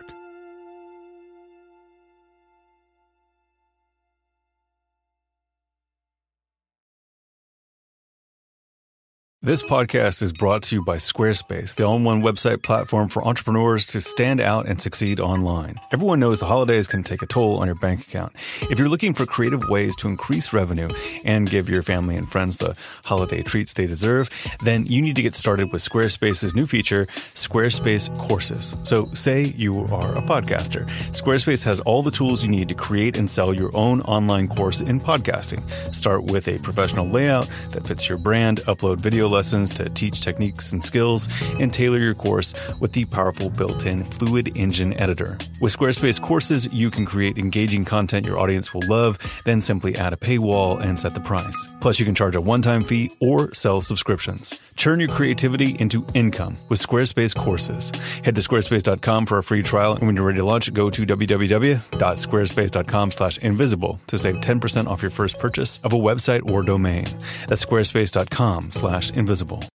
This podcast is brought to you by Squarespace, the all-in-one website platform for entrepreneurs to stand out and succeed online. Everyone knows the holidays can take a toll on your bank account. If you're looking for creative ways to increase revenue and give your family and friends the holiday treats they deserve, then you need to get started with Squarespace's new feature, Squarespace Courses. So say you are a podcaster. Squarespace has all the tools you need to create and sell your own online course in podcasting. Start with a professional layout that fits your brand, upload video lessons to teach techniques and skills, and tailor your course with the powerful built-in Fluid Engine editor. With Squarespace Courses, you can create engaging content your audience will love, then simply add a paywall and set the price. Plus, you can charge a one-time fee or sell subscriptions. Turn your creativity into income with Squarespace Courses. Head to squarespace dot com for a free trial, and when you're ready to launch, go to w w w dot squarespace dot com slash invisible to save ten percent off your first purchase of a website or domain. That's squarespace dot com slash invisible.